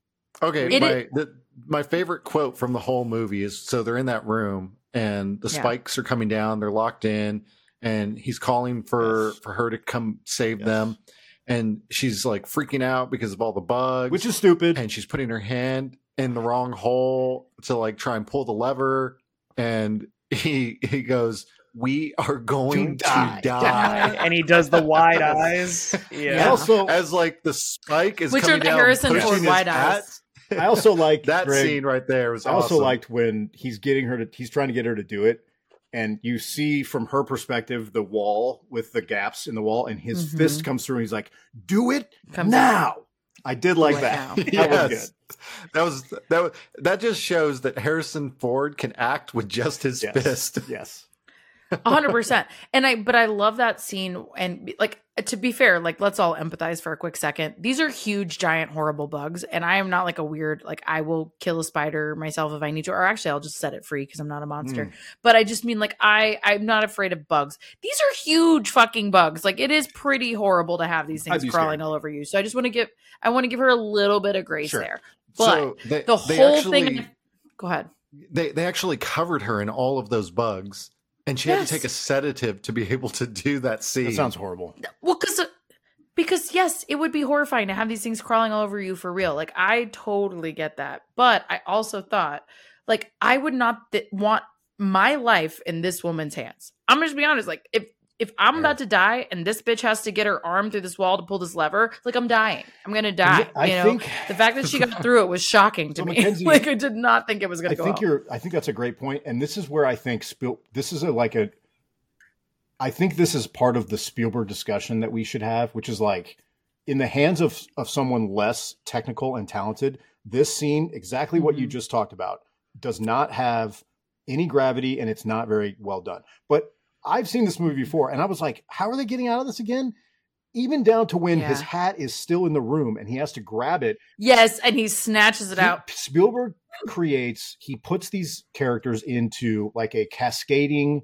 okay. It my is- the, my favorite quote from the whole movie is so they're in that room and the Yeah. spikes are coming down. They're locked in, and he's calling for Yes. for her to come save Yes. them, and she's like freaking out because of all the bugs, Which is stupid. and she's putting her hand in the wrong hole to like try and pull the lever, and he he goes, "We are going To to die." die." and he does the wide eyes. I Yeah. also As like the spike is Which are coming the down, Harrison pushing Ford his wide hat. eyes. I also liked That Greg, scene right there was I also awesome. liked when he's getting her to he's trying to get her to do it, and you see from her perspective the wall with the gaps in the wall, and his Mhm. fist comes through and he's like, "Do it Comes now." I did like it that. now. That was Yes. good. That was that was, that just shows that Harrison Ford can act with just his Yes. fist. Yes. A hundred percent. And I, but I love that scene. And like, to be fair, like, let's all empathize for a quick second. These are huge, giant, horrible bugs. And I am not like a weird, like, I will kill a spider myself if I need to, or actually I'll just set it free because I'm not a monster. Mm. But I just mean like, I, I'm not afraid of bugs. These are huge fucking bugs. Like it is pretty horrible to have these I'd things be crawling scared. all over you. So I just want to give, I want to give her a little bit of grace Sure. there. But so they, the they whole actually, thing, go ahead. They they actually covered her in all of those bugs, and she had Yes. to take a sedative to be able to do that scene. That sounds horrible. Well, because because yes, it would be horrifying to have these things crawling all over you for real. Like I totally get that, but I also thought, like, I would not th- want my life in this woman's hands. I'm just be honest. Like if if I'm Yeah. about to die and this bitch has to get her arm through this wall to pull this lever, like I'm dying. I'm gonna die. I you know, think the fact that she got through it was shocking to So, me. Mackenzie, like I did not think it was gonna I go. think well. you're I think that's a great point, and this is where I think Spiel this is a like a I think this is part of the Spielberg discussion that we should have, which is like in the hands of of someone less technical and talented, this scene, exactly what you Mhm. just talked about, does not have any gravity and it's not very well done. But I've seen this movie before and I was like, how are they getting out of this again? Even down to when his Yeah. hat is still in the room and he has to grab it. Yes, and he snatches it He- out. Spielberg creates, he puts these characters into like a cascading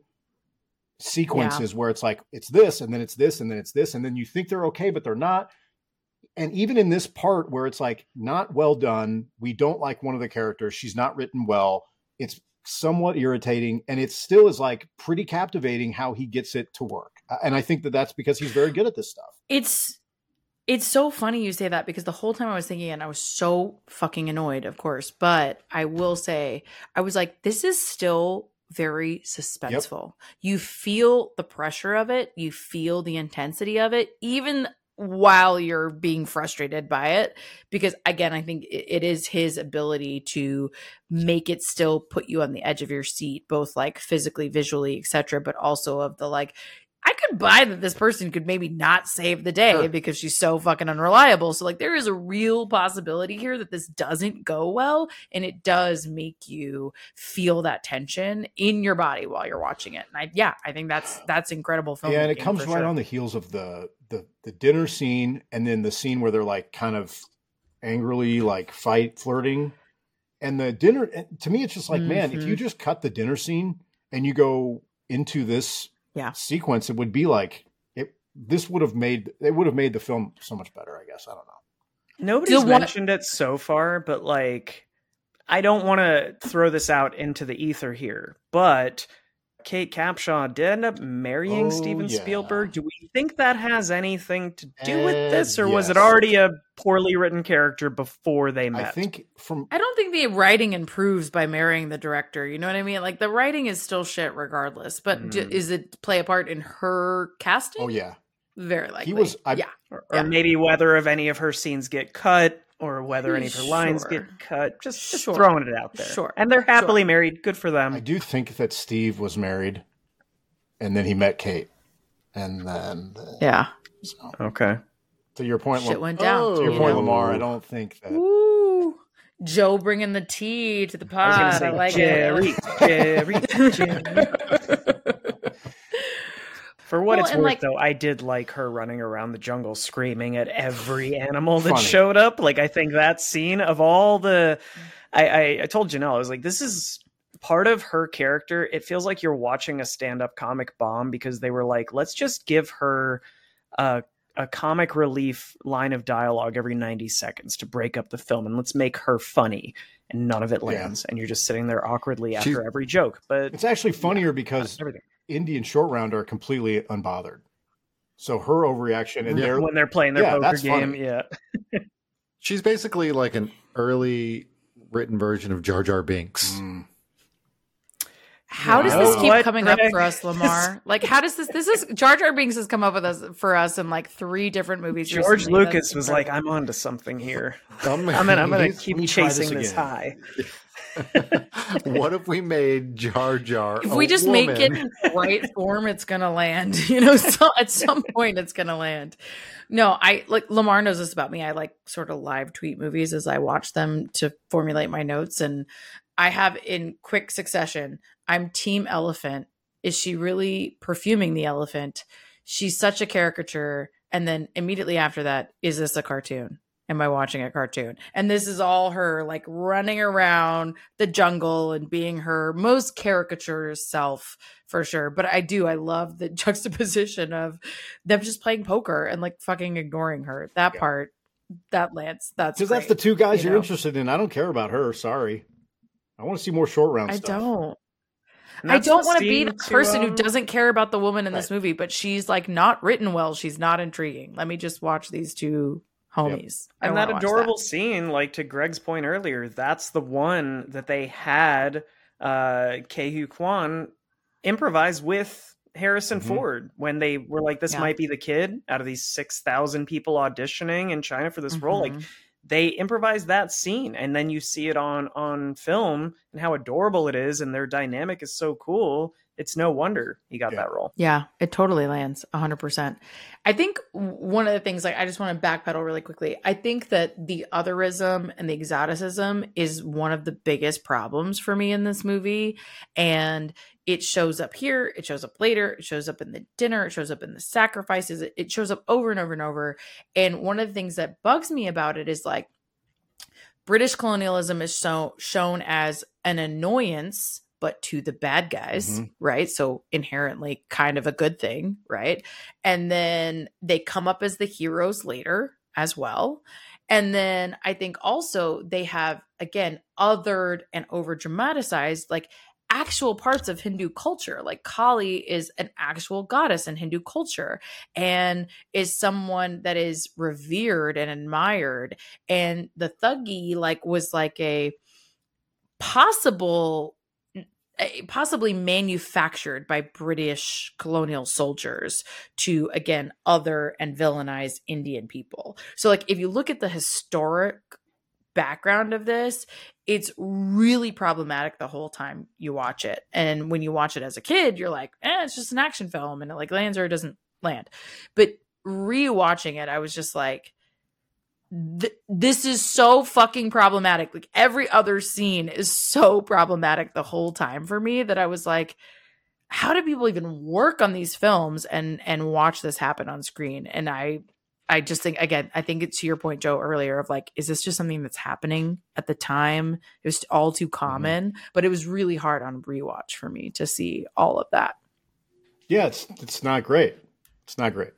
sequences where it's like, it's this, and then it's this, and then it's this, and then you think they're okay, but they're not. And even in this part where it's like not well done, we don't like one of the characters, she's not written well, it's somewhat irritating, and it still is like pretty captivating how he gets it to work. And I think that that's because he's very good at this stuff. It's it's so funny you say that because the whole time I was thinking, and I was so fucking annoyed, of course, but I will say, I was like, this is still very suspenseful. You feel the pressure of it, you feel the intensity of it, even while you're being frustrated by it, because again, I think it, it is his ability to make it still put you on the edge of your seat, both like physically, visually, et cetera, but also of the like, I could buy that this person could maybe not save the day Sure. because she's so fucking unreliable. So like there is a real possibility here that this doesn't go well, and it does make you feel that tension in your body while you're watching it. And I yeah, I think that's that's incredible filmmaking. Yeah, and it comes for right sure. on the heels of the, the the dinner scene, and then the scene where they're like kind of angrily like fight flirting, and the dinner. To me, it's just like, man, if you Mhm. just cut the dinner scene and you go into this Yeah. sequence, it would be like it. This would have made it would have made the film so much better. I guess I don't know. Nobody's Do one- mentioned it so far, but like, I don't want to throw this out into the ether here, but Kate Capshaw did end up marrying Oh, Steven yeah. Spielberg. Do we think that has anything to do Uh, with this, or was it yes. already a poorly written character before they met? I think from I don't think the writing improves by marrying the director. You know what I mean? Like the writing is still shit regardless. But Mm. d- is it play a part in her casting? Oh yeah, Very likely. he was. I, yeah. Or, Yeah. or maybe whether of any of her scenes get cut or whether any of her lines Sure. get cut. Just, just Sure. throwing it out there. Sure. And they're happily married. Good for them. I do think that Steve was married, and then he met Kate, and then Yeah. so, Okay. to your point, Shit Lam- went down. Oh. to your you point, know? Lamar. I don't think that. Woo. Joe bringing the tea to the I was pot. going I, to say, like Jerry, it. Jerry, Jerry. For what Well, it's and, worth, like- though, I did like her running around the jungle screaming at every animal that Funny. showed up. Like, I think that scene of all the... I, I, I told Janelle, I was like, this is part of her character. It feels like you're watching a stand-up comic bomb because they were like, let's just give her a, a comic relief line of dialogue every ninety seconds to break up the film, and let's make her funny. And none of it Yeah. lands. And you're just sitting there awkwardly after She's- every joke. But It's actually funnier because everything. Indy and Short Round are completely unbothered. So her overreaction and Yeah. their When they're playing their Yeah, poker that's game, funny. yeah. She's basically like an early written version of Jar Jar Binks. Mm. How does You this know keep what, coming up Greg? for us, Lamar? Like, how does this? This is Jar Jar Binks has come up with us for us in like three different movies. George recently. Lucas That's was like, incredible. I'm onto something here. Um, I'm gonna, I'm gonna Let keep me try this chasing this, again. high. What if we made Jar Jar? If a we just make it woman? in the right form, it's gonna land. You know, so at some point, it's gonna land. No, I like Lamar knows this about me. I like sort of live tweet movies as I watch them to formulate my notes, and I have in quick succession. I'm Team Elephant. Is she really perfuming the elephant? She's such a caricature. And then immediately after that, is this a cartoon? Am I watching a cartoon? And this is all her like running around the jungle and being her most caricature self for sure. But I do, I love the juxtaposition of them just playing poker and like fucking ignoring her. That Yeah. part, that lands. That's Because that's great, the two guys you you are know? interested in. I don't care about her. Sorry. I want to see more Short Round I stuff. don't. And I that's don't the want to be scene the to, person who um, doesn't care about the woman in this Right. movie, but she's like not written well. She's not intriguing. Let me just watch these two homies. I And wanna that watch adorable scene, like to Greg's point earlier, that's the one that they had uh Ke Kwan improvise with Harrison Mhm. Ford when they were like, this Yeah. might be the kid out of these six thousand people auditioning in China for this role. Like, Mhm. they improvised that scene, and then you see it on on film and how adorable it is, and their dynamic is so cool. It's no wonder he got Yeah. that role. Yeah, it totally lands one hundred percent. I think one of the things, like, I just want to backpedal really quickly. I think that the otherism and the exoticism is one of the biggest problems for me in this movie. And it shows up here, it shows up later, it shows up in the dinner, it shows up in the sacrifices, it, it shows up over and over and over. And one of the things that bugs me about it is like British colonialism is so shown as an annoyance, but to the bad guys, Mhm. right? So inherently kind of a good thing, right? And then they come up as the heroes later as well. And then I think also they have, again, othered and over dramatized like actual parts of Hindu culture. Like Kali is an actual goddess in Hindu culture and is someone that is revered and admired. And the Thuggee like was like a possible possibly manufactured by British colonial soldiers to, again, other and villainize Indian people. So, like, if you look at the historic background of this, it's really problematic the whole time you watch it. And when you watch it as a kid, you're like, eh, it's just an action film and it like lands or it doesn't land. But rewatching it, I was just like, Th- this is so fucking problematic. Like every other scene is so problematic the whole time for me that I was like, how do people even work on these films and and watch this happen on screen? And I I just think, again, I think it's to your point, Joe, earlier of like, is this just something that's happening at the time? It was all too common, mm-hmm. but it was really hard on rewatch for me to see all of that. Yeah, it's it's not great. It's not great.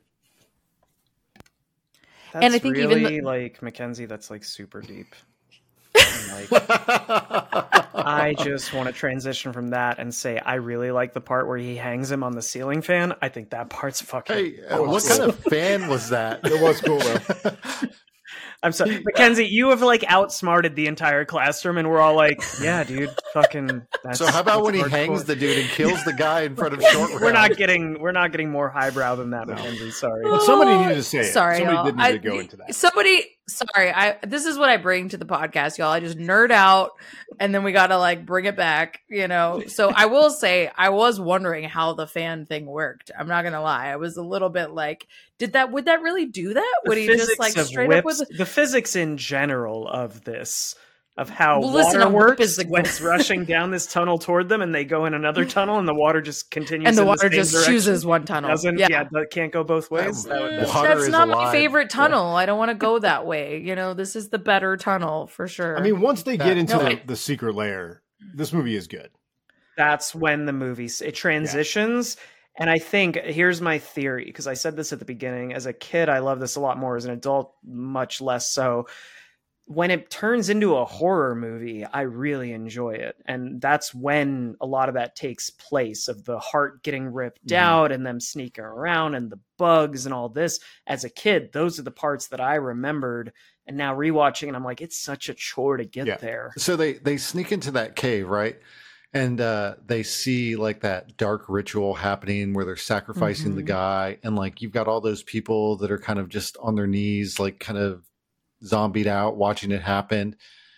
That's and I think really, even the- like Mackenzie, that's like super deep. And, like, I just want to transition from that and say I really like the part where he hangs him on the ceiling fan. I think that part's fucking. Hey, uh, Oh, what cool. kind of fan was that? It was cool though. I'm sorry, Mackenzie, you have like outsmarted the entire classroom, and we're all like, "Yeah, dude, fucking." That's, So how about when he hardcore. hangs the dude and kills the guy in front of short round? We're not getting we're not getting more highbrow than that, Mackenzie. Sorry. But somebody needed to say it. Sorry, Somebody y'all. did need I- to go into that. Somebody, sorry, I. This is what I bring to the podcast, y'all. I just nerd out, and then we got to like bring it back, you know. So I will say, I was wondering how the fan thing worked. I'm not gonna lie, I was a little bit like, did that? Would that really do that? The Would he just physics like of straight whips, up with? the physics in general of this, of how Well, water listen, a whip works is the- when it's rushing down this tunnel toward them, and they go in another tunnel, and the water just continues, And the in water same just direction. chooses one tunnel. Doesn't yeah. yeah, that can't go both ways. That would- Mm, that- Water That's is not my alive. favorite tunnel. I don't want to go that way. You know, this is the better tunnel for sure. I mean, once they get into No, the, I- the secret layer, this movie is good. that's when the movie s- it transitions. And I think here's my theory, because I said this at the beginning. As a kid, I love this a lot more. As an adult, much less so. When it turns into a horror movie, I really enjoy it. And that's when a lot of that takes place, of the heart getting ripped Mhm. out and them sneaking around and the bugs and all this. As a kid, those are the parts that I remembered. And now rewatching, and I'm like, it's such a chore to get Yeah. there. So they they sneak into that cave, right? And uh, they see like that dark ritual happening where they're sacrificing the Mhm. guy, and like you've got all those people that are kind of just on their knees, like kind of zombied out, watching it happen.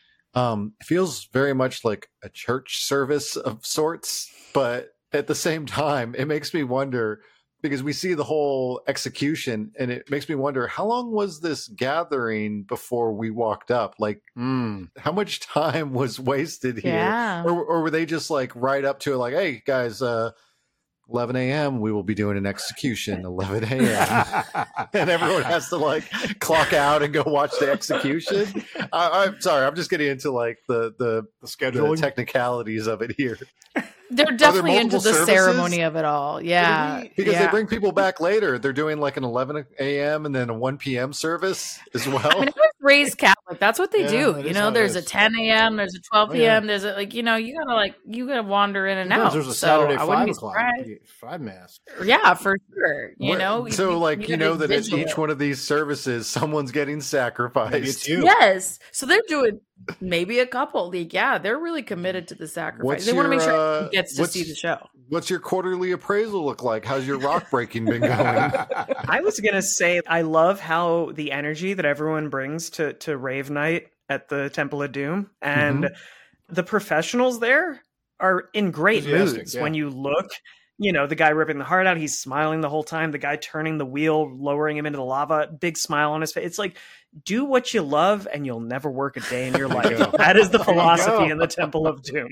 Um, it feels very much like a church service of sorts, but at the same time, it makes me wonder, because we see the whole execution, and it makes me wonder, how long was this gathering before we walked up? Like, Mm. how much time was wasted here? yeah. Or, or were they just like right up to it, like, hey guys, uh, eleven a.m. we will be doing an execution, eleven a.m. and everyone has to like clock out and go watch the execution. I, I'm sorry, I'm just getting into like the the, The the scheduling. technicalities of it here. They're definitely into multiple the services? ceremony of it all. Yeah. Because yeah. they bring people back later. They're doing like an eleven a.m. and then a one p.m. service as well. I mean, I was raised Catholic. That's what they Yeah, do. that You is know, how it there's a is. ten a.m., there's a twelve Oh, yeah. p.m., there's a, like, you know, you gotta like, you gotta wander in and Sometimes out. There's a So Saturday I wouldn't five be o'clock. surprised. Five mass. Yeah, for sure. You What- know, so like you, gotta know be that at vigilant. each one of these services, someone's getting Maybe it's sacrificed. you. Yes. So they're doing maybe a couple. Like, yeah, they're really committed to the sacrifice. What's they want to your, make sure uh, everyone gets to what's- see the show. What's your quarterly appraisal look like? How's your rock breaking been going? I was gonna say I love how the energy that everyone brings to to Rave Night at the Temple of Doom, and Mm-hmm. the professionals there are in great Enthusiastic, moods. yeah. When you look, you know, the guy ripping the heart out, he's smiling the whole time. The guy turning the wheel, lowering him into the lava, big smile on his face. It's like, do what you love, and you'll never work a day in your There you life. go. That is the There you philosophy go. in the Temple of Doom.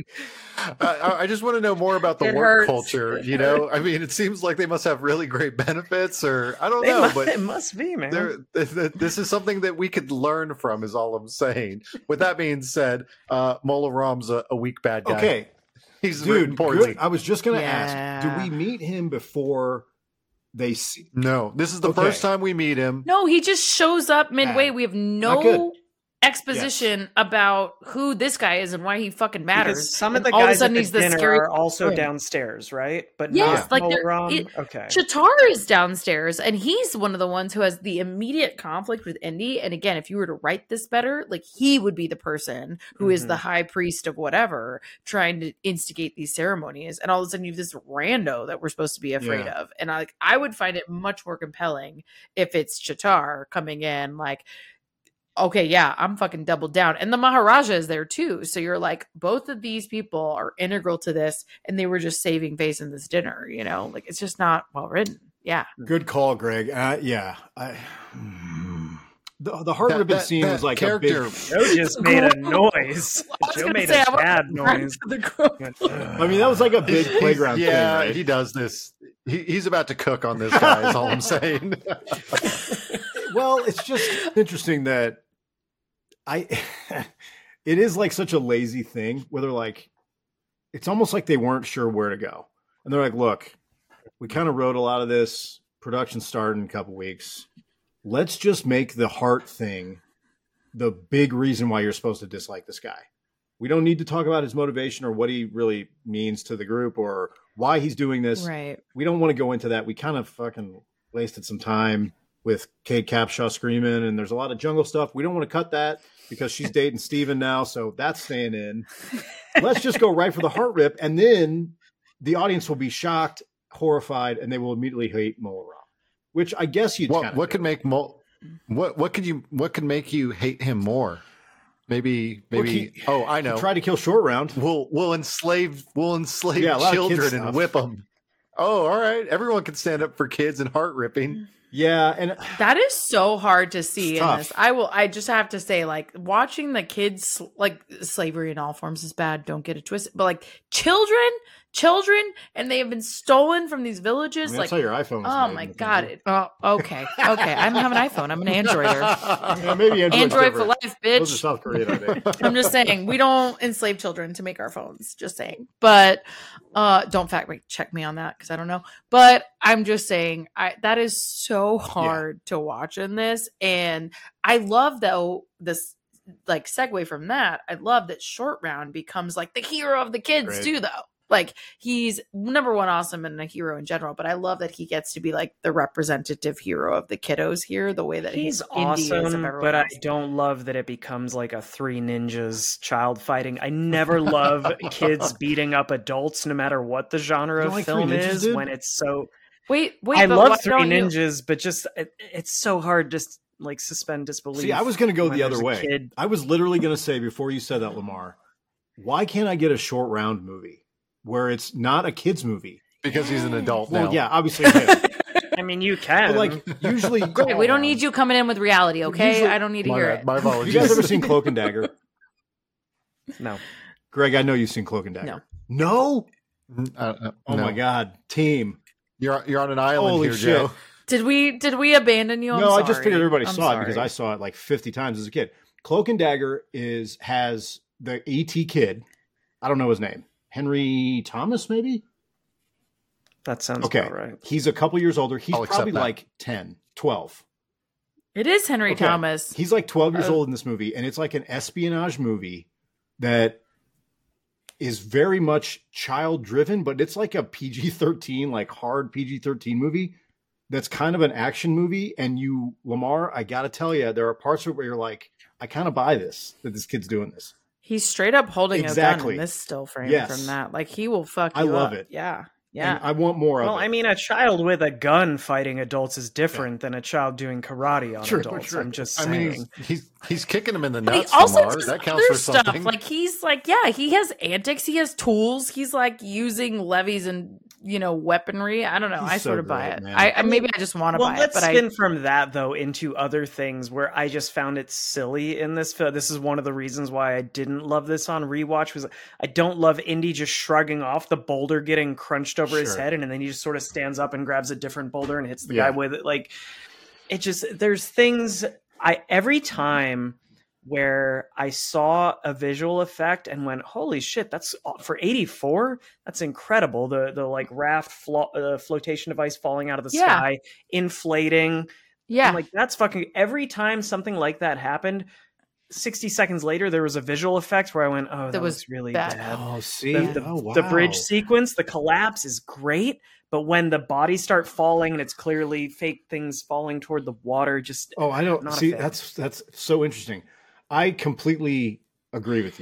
I, I just want to know more about the It work hurts. culture. You know, I mean, it seems like they must have really great benefits, or I don't They know, mu- but it must be, man. there, th- th- this is something that we could learn from. Is all I'm saying. With that being said, uh, Mola Ram's a, a weak bad guy. Okay, he's written dude. poorly. Good. I was just gonna Yeah. ask. Do we meet him before they see? No, this is the Okay. first time we meet him. No, he just shows up midway. Bad. We have Not good. no exposition about who this guy is and why he fucking matters. Because some of And the all of a guys at sudden the he's the dinner scary are also twin. downstairs, right? But Yes, not like Mola they're- Ram? it- Okay. Chatar is downstairs, and he's one of the ones who has the immediate conflict with Indy. And again, if you were to write this better, like he would be the person who is Mhm. the high priest of whatever, trying to instigate these ceremonies. And all of a sudden, you have this rando that we're supposed to be afraid Yeah. of. And I like, I would find it much more compelling if it's Chatar coming in, like, okay, yeah, I'm fucking doubled down. And the Maharaja is there too. So you're like, both of these people are integral to this, and they were just saving face in this dinner, you know? Like, it's just not well written. Yeah. Good call, Greg. Uh, yeah, I. The, the heart That- ribbon that- scene that was like character- a big. Joe just made a noise. I was Joe gonna made say, a I want bad to run noise. to the group. I mean, that was like a big He's- playground yeah, thing, right? he does this. He, he's about to cook on this guy. Is all I'm saying. Well, it's just interesting that I. It is like such a lazy thing where they're like, it's almost like they weren't sure where to go, and they're like, "Look, we kind of wrote a lot of this. Production started in a couple weeks. Let's just make the heart thing the big reason why you're supposed to dislike this guy. We don't need to talk about his motivation or what he really means to the group or why he's doing this. Right. We don't want to go into that. We kind of fucking wasted some time with Kate Capshaw screaming, and there's a lot of jungle stuff. We don't want to cut that because she's dating Steven now, so that's staying in. Let's just go right for the heart rip, and then the audience will be shocked, horrified, and they will immediately hate Mola Ram, which I guess you'd What, kind of what do. could make Mo, what what could you what could make you hate him more? Maybe maybe. Well, he- oh, I know. Try to kill Short Round. We'll we'll enslave we'll enslave Yeah, a lot of kid children and stuff. whip them. Oh, all right. Everyone can stand up for kids and heart ripping. Yeah, and That is so hard to see It's in tough. this. I will. I just have to say, like watching the kids, like slavery in all forms is bad. Don't get it twisted. But like children, children, and they have been stolen from these I villages. mean, like, that's how your iPhone is oh made, my I think. god! It. Oh, okay, okay. I don't have an iPhone. I'm an Androider. Yeah, maybe Android's Android for different. life, Those are bitch. South Korean, I think. I'm just saying we don't enslave children to make our phones. Just saying, but uh, don't fact check me on that because I don't know. But I'm just saying I that is so hard to watch in this, and I love though this like segue from that. I love that Short Round becomes like the hero of the kids Great. too, though. Like he's number one awesome and a hero in general, but I love that he gets to be like the representative hero of the kiddos here. The way that He's Indy is of awesome, everyone but I else. don't love that it becomes like a three ninjas child fighting. I never love kids beating up adults, no matter what the genre You of don't like Three film Ninjas, is. dude? When it's so, Wait, wait. I but why love Three don't you- Ninjas, but just it, it's so hard to like suspend disbelief. See, I was going to go when the there's other a way. kid. I was literally going to say before you said that, Lamar, why can't I get a Short Round movie where it's not a kids movie? Because he's an adult Well, now. yeah, obviously. him. I mean, you can. But like usually, Great, we don't need you coming in with reality, okay? Usually- I don't need to My, hear bad. it. My You apologies. guys ever seen Cloak and Dagger? no. Greg, I know you've seen Cloak and Dagger. No. No? Uh, uh, Oh no. my God, team! You're you're on an island Holy here, shit. Joe. Did we did we abandon you? I'm no, I just sorry. figured everybody I'm saw it sorry. because I saw it like fifty times as a kid. Cloak and Dagger is has the E T kid. I don't know his name. Henry Thomas, maybe? That sounds Okay. about right. He's a couple years older. He's I'll accept probably that. like ten, twelve. It is Henry Okay. Thomas. He's like twelve years Uh, old in this movie, and it's like an espionage movie that is very much child driven, but it's like a P G thirteen, like hard P G thirteen movie that's kind of an action movie. And you, Lamar, I got to tell you, there are parts of it where you're like, I kind of buy this, that this kid's doing this. He's straight up holding a gun Exactly. in this still frame Yes. from that. Like he will fuck I you love up. it. Yeah. And Yeah. I want more Well, of it. I mean, a child with a gun fighting adults is different than a child doing karate on True, adults. true. I'm just I saying. mean, he's, he's he's kicking him in the But he nuts. also Lamar. does That counts other for stuff. something. Like he's like, yeah, he has antics. He has tools. He's like using levies and you know weaponry. I don't know. He's I so sort of buy great, it. man. I, I maybe I just want to well, buy it, let's but spin I from that though into other things where I just found it silly in this film. This is one of the reasons why I didn't love this on rewatch. Was I don't love Indy just shrugging off the boulder getting crunched over his Sure. head, and then he just sort of stands up and grabs a different boulder and hits the Yeah. guy with it. Like it just there's things I every time where I saw a visual effect and went, "Holy shit, that's for eighty-four. That's incredible!" The the like raft flo- uh, flotation device falling out of the Yeah. sky, inflating. yeah. I'm like, that's fucking. Every time something like that happened, sixty seconds later, there was a visual effect where I went, "Oh, that, That was was really bad. bad." oh, see? The, the, oh, wow. the bridge sequence, the collapse is great, but when the bodies start falling and it's clearly fake things falling toward the water, just Oh, I don't Not a see. fan. That's that's so interesting. I completely agree with you.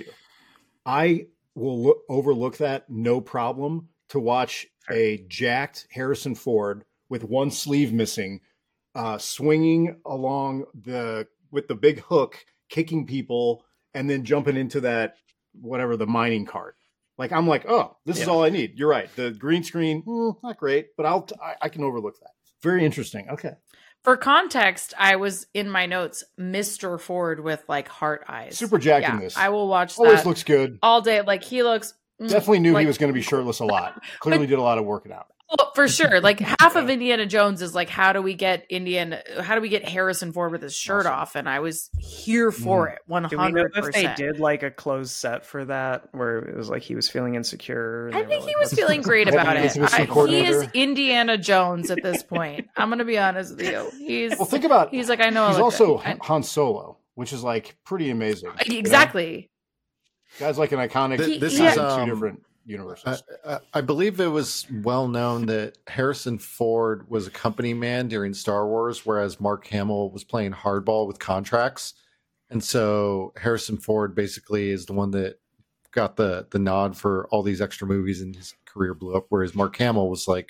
I will look, overlook that no problem to watch a jacked Harrison Ford with one sleeve missing, uh, swinging along the with the big hook, kicking people, and then jumping into that whatever the mining cart. Like I'm like, oh, this is Yeah. all I need. You're right. The green screen, mm, not great, but I'll I, I can overlook that. Very interesting. Okay. For context, I was in my notes, Mister Ford with like heart eyes. Super jacked yeah, in this. I will watch Always that looks good. all day. Like he looks mm, Definitely knew like- he was going to be shirtless a lot. Clearly did a lot of working out. Well, for sure. Like half of Indiana Jones is like, how do we get Indiana? How do we get Harrison Ford with his shirt Awesome. off? And I was here for it, one do we know hundred if they percent. did like a closed set for that, where it was like he was feeling insecure? and I they think were he like, was "Let's- feeling great Heavy about it. intimacy I, he is coordinator. Indiana Jones at this point. I'm going to be honest with you. He's Well, think about he's like I know. I he's look also good. Han Solo, which is like pretty amazing. I- you know? exactly. Guy's like an iconic. Th- He- this he is had- um, two different. universes. I, I believe it was well known that Harrison Ford was a company man during Star Wars, whereas Mark Hamill was playing hardball with contracts. And so Harrison Ford basically is the one that got the the nod for all these extra movies, and his career blew up. Whereas Mark Hamill was like,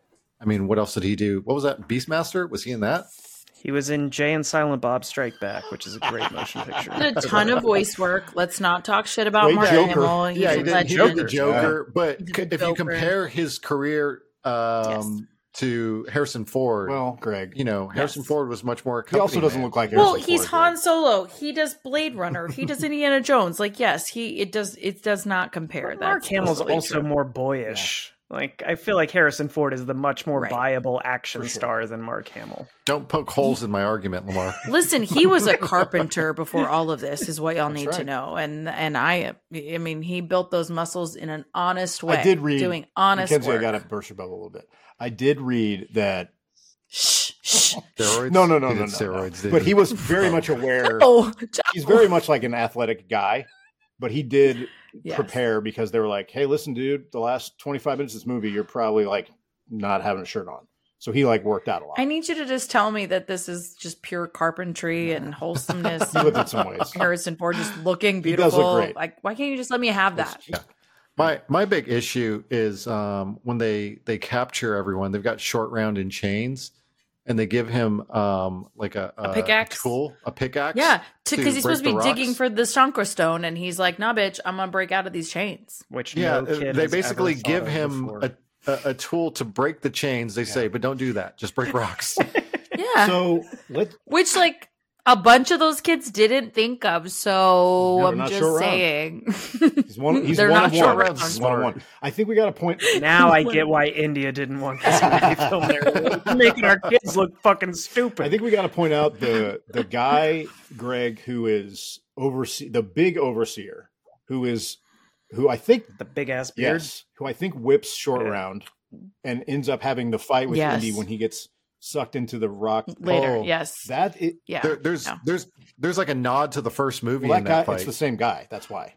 I mean, what else did he do? What was that? Beastmaster? Was he in that? He was in Jay and Silent Bob Strike Back, which is a great motion picture. Did a ton of voice work. Let's not talk shit about Great Mark Joker. Hamill. He's yeah, a he did, he legend. did the Joker. But He did c- the if you Joker. compare his career um, Yes. to Harrison Ford, Well, Greg, you know, Harrison Yes. Ford was much more. A he also company doesn't man. look like Harrison Well, he's Ford, Han Greg. Solo. He does Blade Runner. He does Indiana Jones. Like, yes, he it does it does not compare. Mark That's Hamill's totally also true. more boyish. Like, I feel like Harrison Ford is the much more Right. viable action For sure. star than Mark Hamill. Don't poke holes in my argument, Lamar. Listen, he was a carpenter before all of this, is what y'all That's need to right. know. And and I, I mean, he built those muscles in an honest way. I did read doing honest Mackenzie, work. I got to burst your bubble a little bit. I did read that. Shh, shh. Steroids? No, no, no, He no, did no, steroids. no. didn't But he was very much aware. Oh, He's very much like an athletic guy, but he did Yes. prepare because they were like, "Hey, listen, dude, the last twenty-five minutes of this movie, you're probably like not having a shirt on." So he like worked out a lot. I need you to just tell me that this is just pure carpentry and wholesomeness. He lived in some ways. Harrison Ford just looking He does beautiful. look great. Like, why can't you just let me have that? Yeah. My my big issue is um, when they they capture everyone. They've got Short Round in chains, and they give him um, like a, A pickaxe? tool, a pickaxe. Yeah, to because he's supposed to be break the digging rocks. for the Shankar stone, and he's like, "Nah, bitch, I'm gonna break out of these chains." Which Yeah, no kid they has basically ever give thought of him before. a, a a tool to break the chains. They say, but don't do that. Just break rocks. Yeah, So let which like a bunch of those kids didn't think of. So No, they're I'm not just short round. saying. he's one. He's They're one not of short one. round. He's one of one. I think we got a point. Now I get why India didn't want this movie filmed there. We're making our kids look fucking stupid. I think we got to point out the the guy Greg who is oversee the big overseer who is who I think the big ass beard. yes who I think whips Short Yeah. Round and ends up having the fight with Yes. Indy when he gets sucked into the rock. Later, Oh, yes, That it, yeah. There, there's Yeah. there's there's like a nod to the first movie well, in that that guy fight. it's the same guy. That's why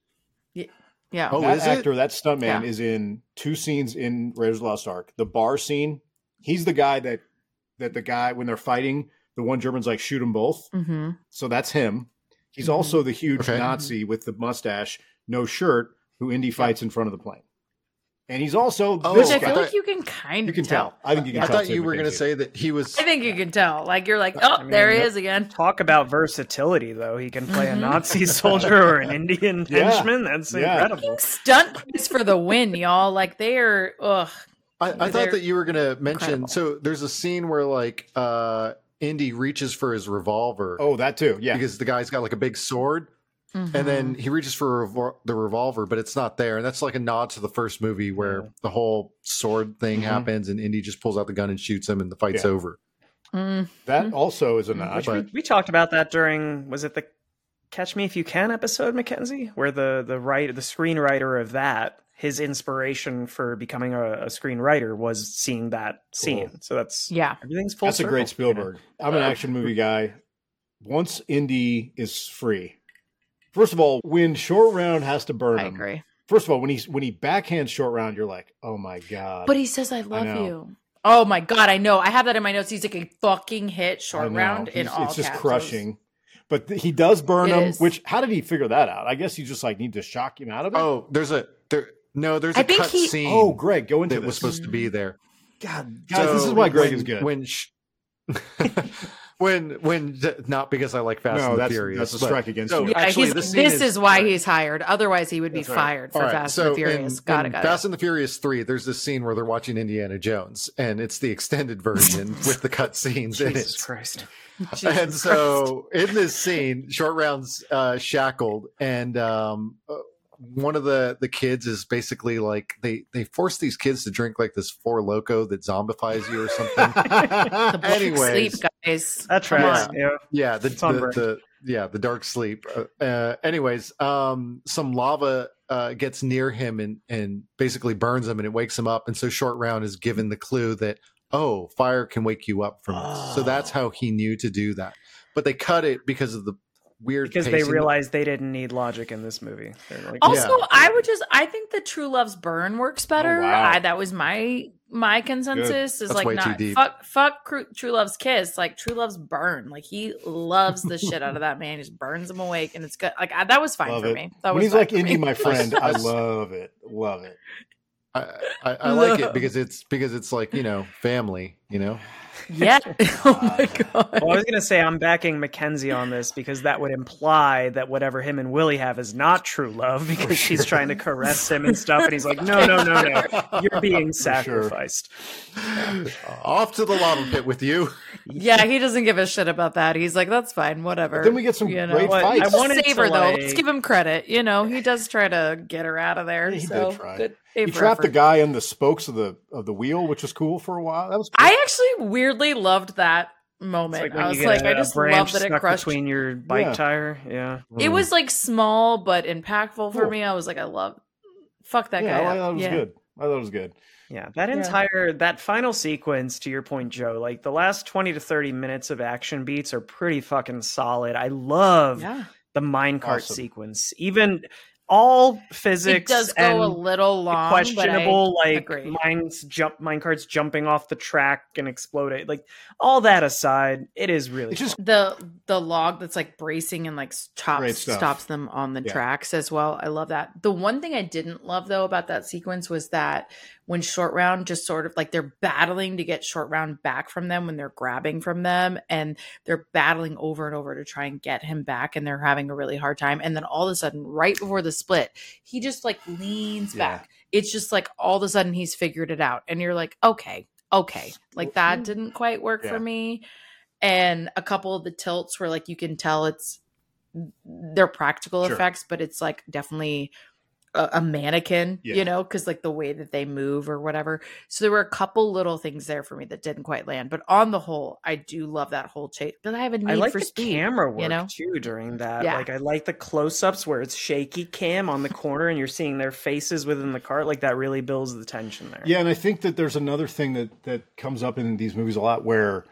yeah. Oh, that is it? actor, that stuntman, Yeah. is in two scenes in Raiders of the Lost Ark. The bar scene, he's the guy that that the guy when they're fighting, the one German's like shoot them both. Mm-hmm. So that's him. He's Mhm. also the huge Okay. Nazi with the mustache, no shirt, who Indy fights in front of the plane. And he's also Oh, this Which I guy. feel thought- like you can kind You of can tell. I think you can I tell. thought too, you were going to Mackenzie. say that he was. I think you can tell. Like you're like, oh, I mean, there he no- is again. Talk about versatility, though. He can play Mhm. a Nazi soldier or an Indian Yeah. henchman. That's Yeah. incredible. Stunt queens for the win, y'all. Like they are. Ugh. I, I They're thought that you were going to mention. incredible. So there's a scene where like uh, Indy reaches for his revolver Oh, that too. Yeah. because the guy's got like a big sword, Mhm. and then he reaches for revol- the revolver, but it's not there, and that's like a nod to the first movie where Yeah. the whole sword thing Mhm. happens, and Indy just pulls out the gun and shoots him, and the fight's Yeah. over. Mm. That also is a nod. Which But- we, we talked about that during, was it the Catch Me If You Can episode, Mackenzie? Where the the writer, the screenwriter of that, his inspiration for becoming a, a screenwriter was seeing that scene. Cool. So that's Yeah. everything's full That's a great circle, you know? Spielberg. I'm an action movie guy. Once Indy is free, first of all, when Short Round has to burn I him. agree. First of all, when he's when he backhands Short Round, you're like, oh my god. But he says, "I love know. you." Oh my god, I know. I have that in my notes. He's like a fucking hit I short know. round in He's- all It's just caps. crushing. But th- he does burn It him. is. Which how did he figure that out? I guess you just like need to shock him out of it. Oh, there's a there. No, there's a I think cut he- scene Oh, Greg, go into that this. was supposed to be there. God, guys, this So is why Greg when- is good. When sh- when when not because I like Fast no, and the that's Furious. that's a but- strike against so you. Yeah, actually, he's, this this, scene is, why he's hired. Otherwise, he would be That's right. fired for All right, Fast so and the Furious. in, got it, in got Fast it. and the Furious three, there's this scene where they're watching Indiana Jones, and it's the extended version with the cut scenes in Jesus it. Christ. Jesus and so in this scene, Short Round's uh, shackled, and um, uh, one of the the kids is basically like they they force these kids to drink like this Four Loko that zombifies you or something. The black anyways. sleep, guys. That's Come right. on. Yeah. Yeah, the, It's on the, brand. the yeah the dark sleep. Uh, uh, anyways, um, some lava uh, gets near him and and basically burns him, and it wakes him up. And so Short Round is given the clue that oh, fire can wake you up from this. So that's how he knew to do that. But they cut it because of the weird because pacing. they realized they didn't need logic in this movie. They're like, Also, Yeah. I would just I think the True Love's Burn works better. Oh, wow. I, that was my my consensus is That's like way too not deep. fuck fuck Cru- True Love's Kiss, like True Love's Burn. Like he loves the shit out of that man. He just burns him awake, and it's good. Like I, that was fine Love for it. me. That when was he's fine like for Indy, me. my friend, I love it. Love it. I, I, I like it because it's because it's like, you know, family, you know. Yeah. Oh my god. Well, I was going to say I'm backing Mackenzie on this because that would imply that whatever him and Willie have is not true love because she's trying to caress him and stuff, and he's like, no, no, no, no, you're being sacrificed. Off to the lava pit with you. Yeah, he doesn't give a shit about that. He's like, that's fine, whatever. But then we get some you know? great What? fights. I wanted Save her to, though. like- Let's give him credit. You know, he does try to get her out of there. Yeah, he so did try. good. He for trapped the effort. guy in the spokes of the of the wheel, which was cool for a while. That was cool. I actually weirdly loved that It's moment. like when I you was get like, a, I a just branch love that it stuck crushed. between your bike Yeah. tire. Yeah. It was like small but impactful for Cool. me. I was like, I love. Fuck that yeah, guy. I up. thought it was yeah. good. I thought it was good. Yeah, that Yeah. entire that final sequence, to your point, Joe, like the last twenty to thirty minutes of action beats are pretty fucking solid. I love Yeah. the minecart Awesome. sequence. Even all physics It does go and a little long, questionable, but I like agree. mines jump minecarts jumping off the track and exploding. Like all that aside, it is really It's just the the log that's like bracing and like Great stops stuff. stops them on the Yeah. tracks as well. I love that. The one thing I didn't love though about that sequence was that when Short Round just sort of like they're battling to get Short Round back from them when they're grabbing from them, and they're battling over and over to try and get him back, and they're having a really hard time. And then all of a sudden, right before the split, he just like leans Yeah. back. It's just like all of a sudden he's figured it out, and you're like, okay, okay, like that didn't quite work Yeah. for me. And a couple of the tilts where like you can tell it's they're practical Sure. effects, but it's like definitely a, a mannequin, Yeah. you know, because like the way that they move or whatever. So there were a couple little things there for me that didn't quite land, but on the whole, I do love that whole chase because I have a need I like for the speed. camera work you know? too during that. Yeah. Like I like the close-ups where it's shaky cam on the corner and you're seeing their faces within the cart. Like that really builds the tension there. Yeah, and I think that there's another thing that that comes up in these movies a lot where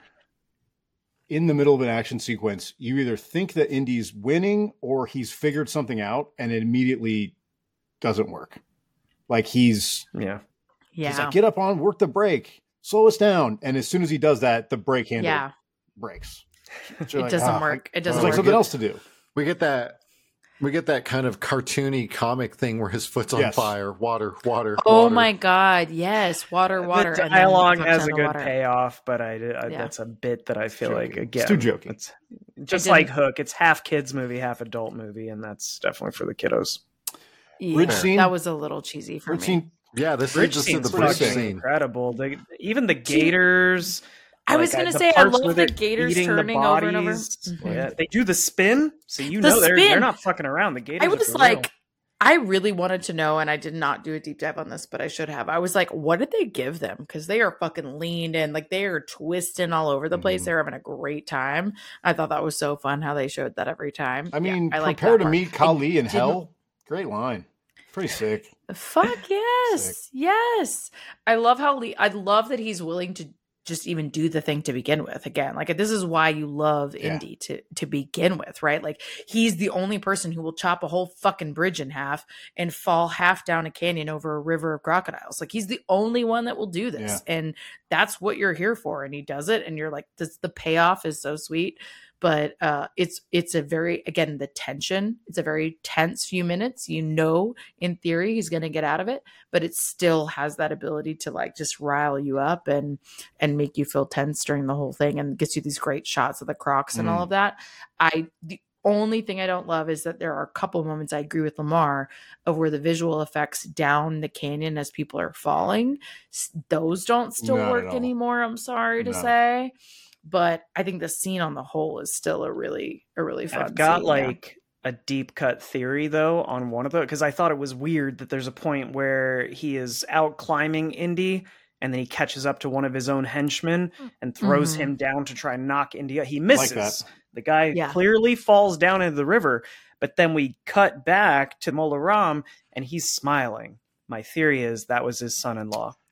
in the middle of an action sequence, you either think that Indy's winning or he's figured something out and it immediately doesn't work. Like he's Yeah. Yeah. he's like, get up on, work the brake, slow us down. And as soon as he does that, the brake handle yeah. breaks. It doesn't work. It There's doesn't like work. something else to do. We get that we get that kind of cartoony comic thing where his foot's on Yes. fire, water, water. Oh water. my God. Yes. Water, water. The and then dialogue fucks has on a the good water. payoff, but I, I Yeah. that's a bit that I feel like joking. again It's too jokey. It's just didn't- like Hook. It's half kids movie, half adult movie, and that's definitely for the kiddos. Yeah, Bridge scene? that was a little cheesy for Bridge me. scene, Yeah, this Bridge is just scene's the bridge fucking scene. incredible. The, even the gators. I was like, gonna the say, I parts love where the they're gators eating the turning over and over. bodies. Mhm. Yeah, they do the spin, so you The know they're they're spin. not fucking around. The gators. I are was for like, real. I really wanted to know, and I did not do a deep dive on this, but I should have. I was like, what did they give them? Because they are fucking leaned in, like they are twisting all over the place. Mhm. They're having a great time. I thought that was so fun how they showed that every time. I Yeah, mean, I like prepare that to part. meet Kali in didn't- hell. Great line. Pretty sick. Fuck yes, yes. I love how Lee. I love that he's willing to just even do the thing to begin with. Again, like this is why you love Yeah. Indy to to begin with, right? Like he's the only person who will chop a whole fucking bridge in half and fall half down a canyon over a river of crocodiles. Like he's the only one that will do this, and that's what you're here for. And he does it, and you're like, this. The payoff is so sweet. But uh, it's it's a very, again, the tension. It's a very tense few minutes. You know, in theory, he's going to get out of it, but it still has that ability to like just rile you up and and make you feel tense during the whole thing, and gets you these great shots of the Crocs and all Mm. of that. I the only thing I don't love is that there are a couple moments, I agree with Lamar, of where the visual effects down the canyon as people are falling, s- those don't still Not at work all. anymore. I'm sorry to No. say. But I think the scene on the whole is still a really, a really fun. I've got scene, yeah. like a deep cut theory though on one of those because I thought it was weird that there's a point where he is out climbing Indy and then he catches up to one of his own henchmen and throws Mhm. him down to try and knock Indy. He Like misses. that. The guy Yeah. clearly falls down into the river, but then we cut back to Mola Ram and he's smiling. My theory is that was his son-in-law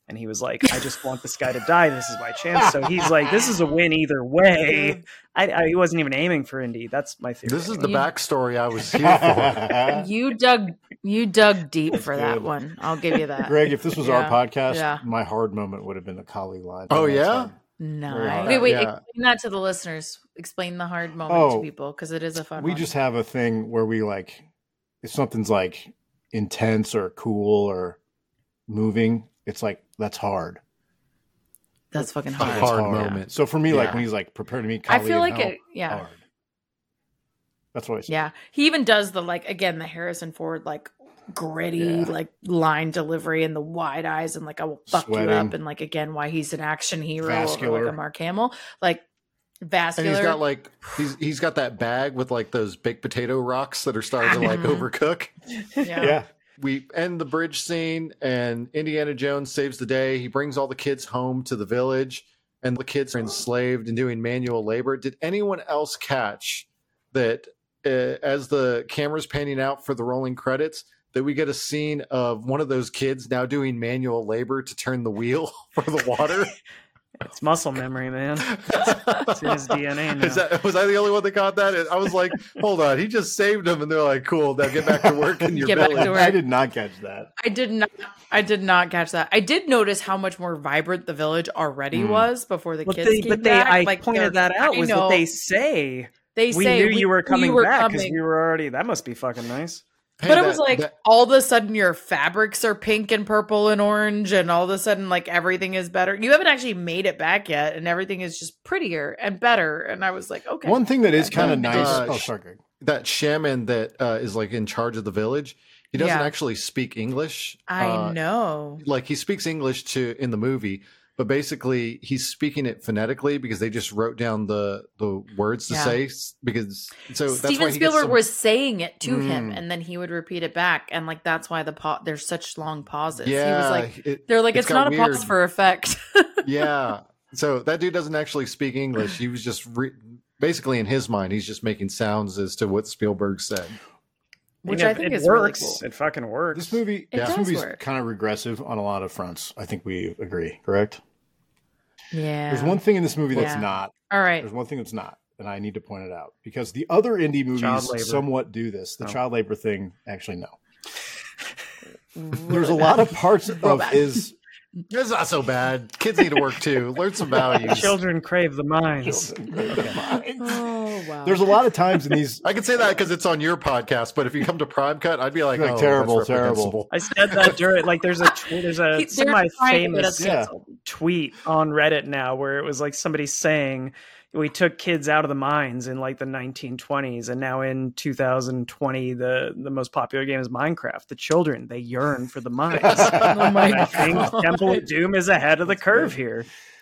And he was like, I just want this guy to die. This is my chance. So he's like, this is a win either way. I, I he wasn't even aiming for Indy. That's my theory. This is the You- backstory I was here for. You dug you dug deep for that good. one. I'll give you that. Greg, if this was Yeah. our podcast, Yeah. my hard moment would have been the Kali line. Oh, That's yeah? fun. Nice. hard. Wait, wait. Yeah. Explain that to the listeners. Explain the hard moment Oh, to people because it is a fun We one. just have a thing where we like, if something's like intense or cool or moving, it's like, that's hard. That's fucking A hard. That's hard moment. So for me, like Yeah. when he's like prepared to meet I Kali feel in like hell, it. Yeah. hard. That's what I said. Yeah. He even does the like again the Harrison Ford like gritty Yeah. like line delivery and the wide eyes and like I will fuck you Sweating. up and like again why he's an action hero over Vascular. like a Mark Hamill like And vascular. he's got like he's he's got that bag with like those baked potato rocks that are starting to like Mhm. overcook. yeah. Yeah. We end the bridge scene and Indiana Jones saves the day. He brings all the kids home to the village and the kids are enslaved and doing manual labor. Did anyone else catch that uh, as the camera's panning out for the rolling credits that we get a scene of one of those kids now doing manual labor to turn the wheel for the water? It's muscle memory, man. It's in his D N A now. Is that, was I the only one that caught that? I was like, hold on, he just saved him, and they're like, cool, now get back to work in your Get back village. to work. I did not catch that. I did not. I did not catch that. I did notice how much more vibrant the village already Mm. was before the But kids they, came but they back. I like pointed they're- that out I was know, that they say they we say knew you were coming were back because coming. we were already. That must be fucking nice. Hey, But it that- was like that- all of a sudden your fabrics are pink and purple and orange, and all of a sudden like everything is better. You haven't actually made it back yet, and everything is just prettier and better. And I was like, okay, One thing that is Okay. kind of Uh, nice. uh, oh, sh- sorry, Greg. that shaman that uh, is like in charge of the village, he doesn't Yeah. actually speak English. I Uh, know. Like he speaks English to in the movie, but basically he's speaking it phonetically because they just wrote down the the words to Yeah. say s- because so that's why Steven he gets Spielberg some- was saying it to him, Mm. and then he would repeat it back, and like that's why the pa- there's such long pauses. yeah, He was like, it- they're like, it's it's, not got a pause weird. for effect. yeah. So that dude doesn't actually speak English. He was just re- basically in his mind, he's just making sounds as to what Spielberg said. Which And I it- think it is really works. cool. It fucking works. This movie, It this does movie's work. kind of regressive on a lot of fronts. I think we agree, correct? Yeah. There's one thing in this movie that's Yeah. not. All right. There's one thing that's not, and I need to point it out because the other indie Child labor. movies somewhat do this. The Oh. child labor thing, actually, no. There's a lot of parts Roll of back. his. It's not so bad. Kids need to work too. Learn some values. Children crave the minds. Oh wow. There's a lot of times in these. I can say that because it's on your podcast, but if you come to Prime Cut, I'd be like, Like, oh, terrible, that's terrible. reprehensible. I said that during like there's a tw- there's a He- they're semi trying to get us famous Yeah. canceled. tweet on Reddit now where it was like somebody saying we took kids out of the mines in like the nineteen twenties and now in two thousand twenty the the most popular game is Minecraft. The children, they yearn for the mines. Oh my And I think God. Temple of Doom is ahead of the curve here.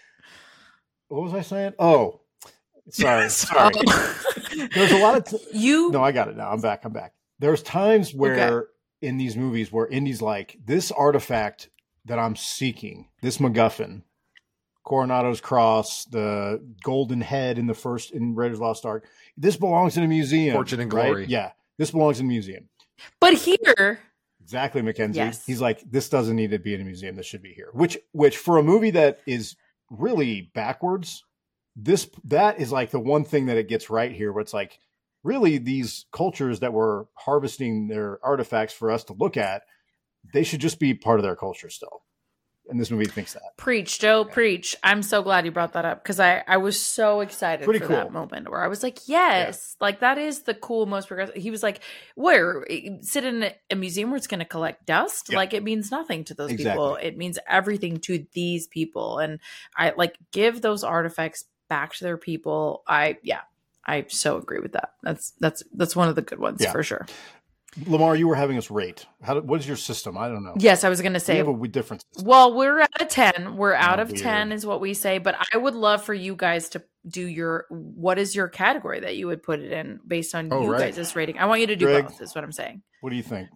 What was I saying? Oh, sorry, sorry. There's a lot of. T- You no, I got it now. I'm back. I'm back. There's times where in these movies where Indy's like, this artifact that I'm seeking, this MacGuffin, Coronado's cross, the golden head in the first in Raiders of the Lost Ark, this belongs in a museum. Fortune and right? Glory. Yeah, this belongs in a museum. but here Exactly, Mackenzie. Yes. He's like, this doesn't need to be in a museum. This should be here. Which, which for a movie that is really backwards, this that is like the one thing that it gets right here, where it's like, really, these cultures that were harvesting their artifacts for us to look at, they should just be part of their culture still. And this movie thinks that. preach, Joe, preach. I'm so glad you brought that up because I, I was so excited Pretty for cool. that moment where I was like, yes, like that is the cool, most progressive. He was like, where sit in a, a museum where it's going to collect dust? Yeah. Like it means nothing to those Exactly. people. It means everything to these people. And I like give those artifacts back to their people. I, yeah, I so agree with that. That's, that's, that's one of the good ones Yeah. for sure. Lamar, you were having us rate. How? Do, what is your system? I don't know. Yes, I was going to We say, have a we- difference. well, we're at a ten. We're out Oh, of weird. ten is what we say, but I would love for you guys to do your what is your category that you would put it in based on Oh, you right. guys' rating. I want you to do Greg. both, is what I'm saying. What do you think?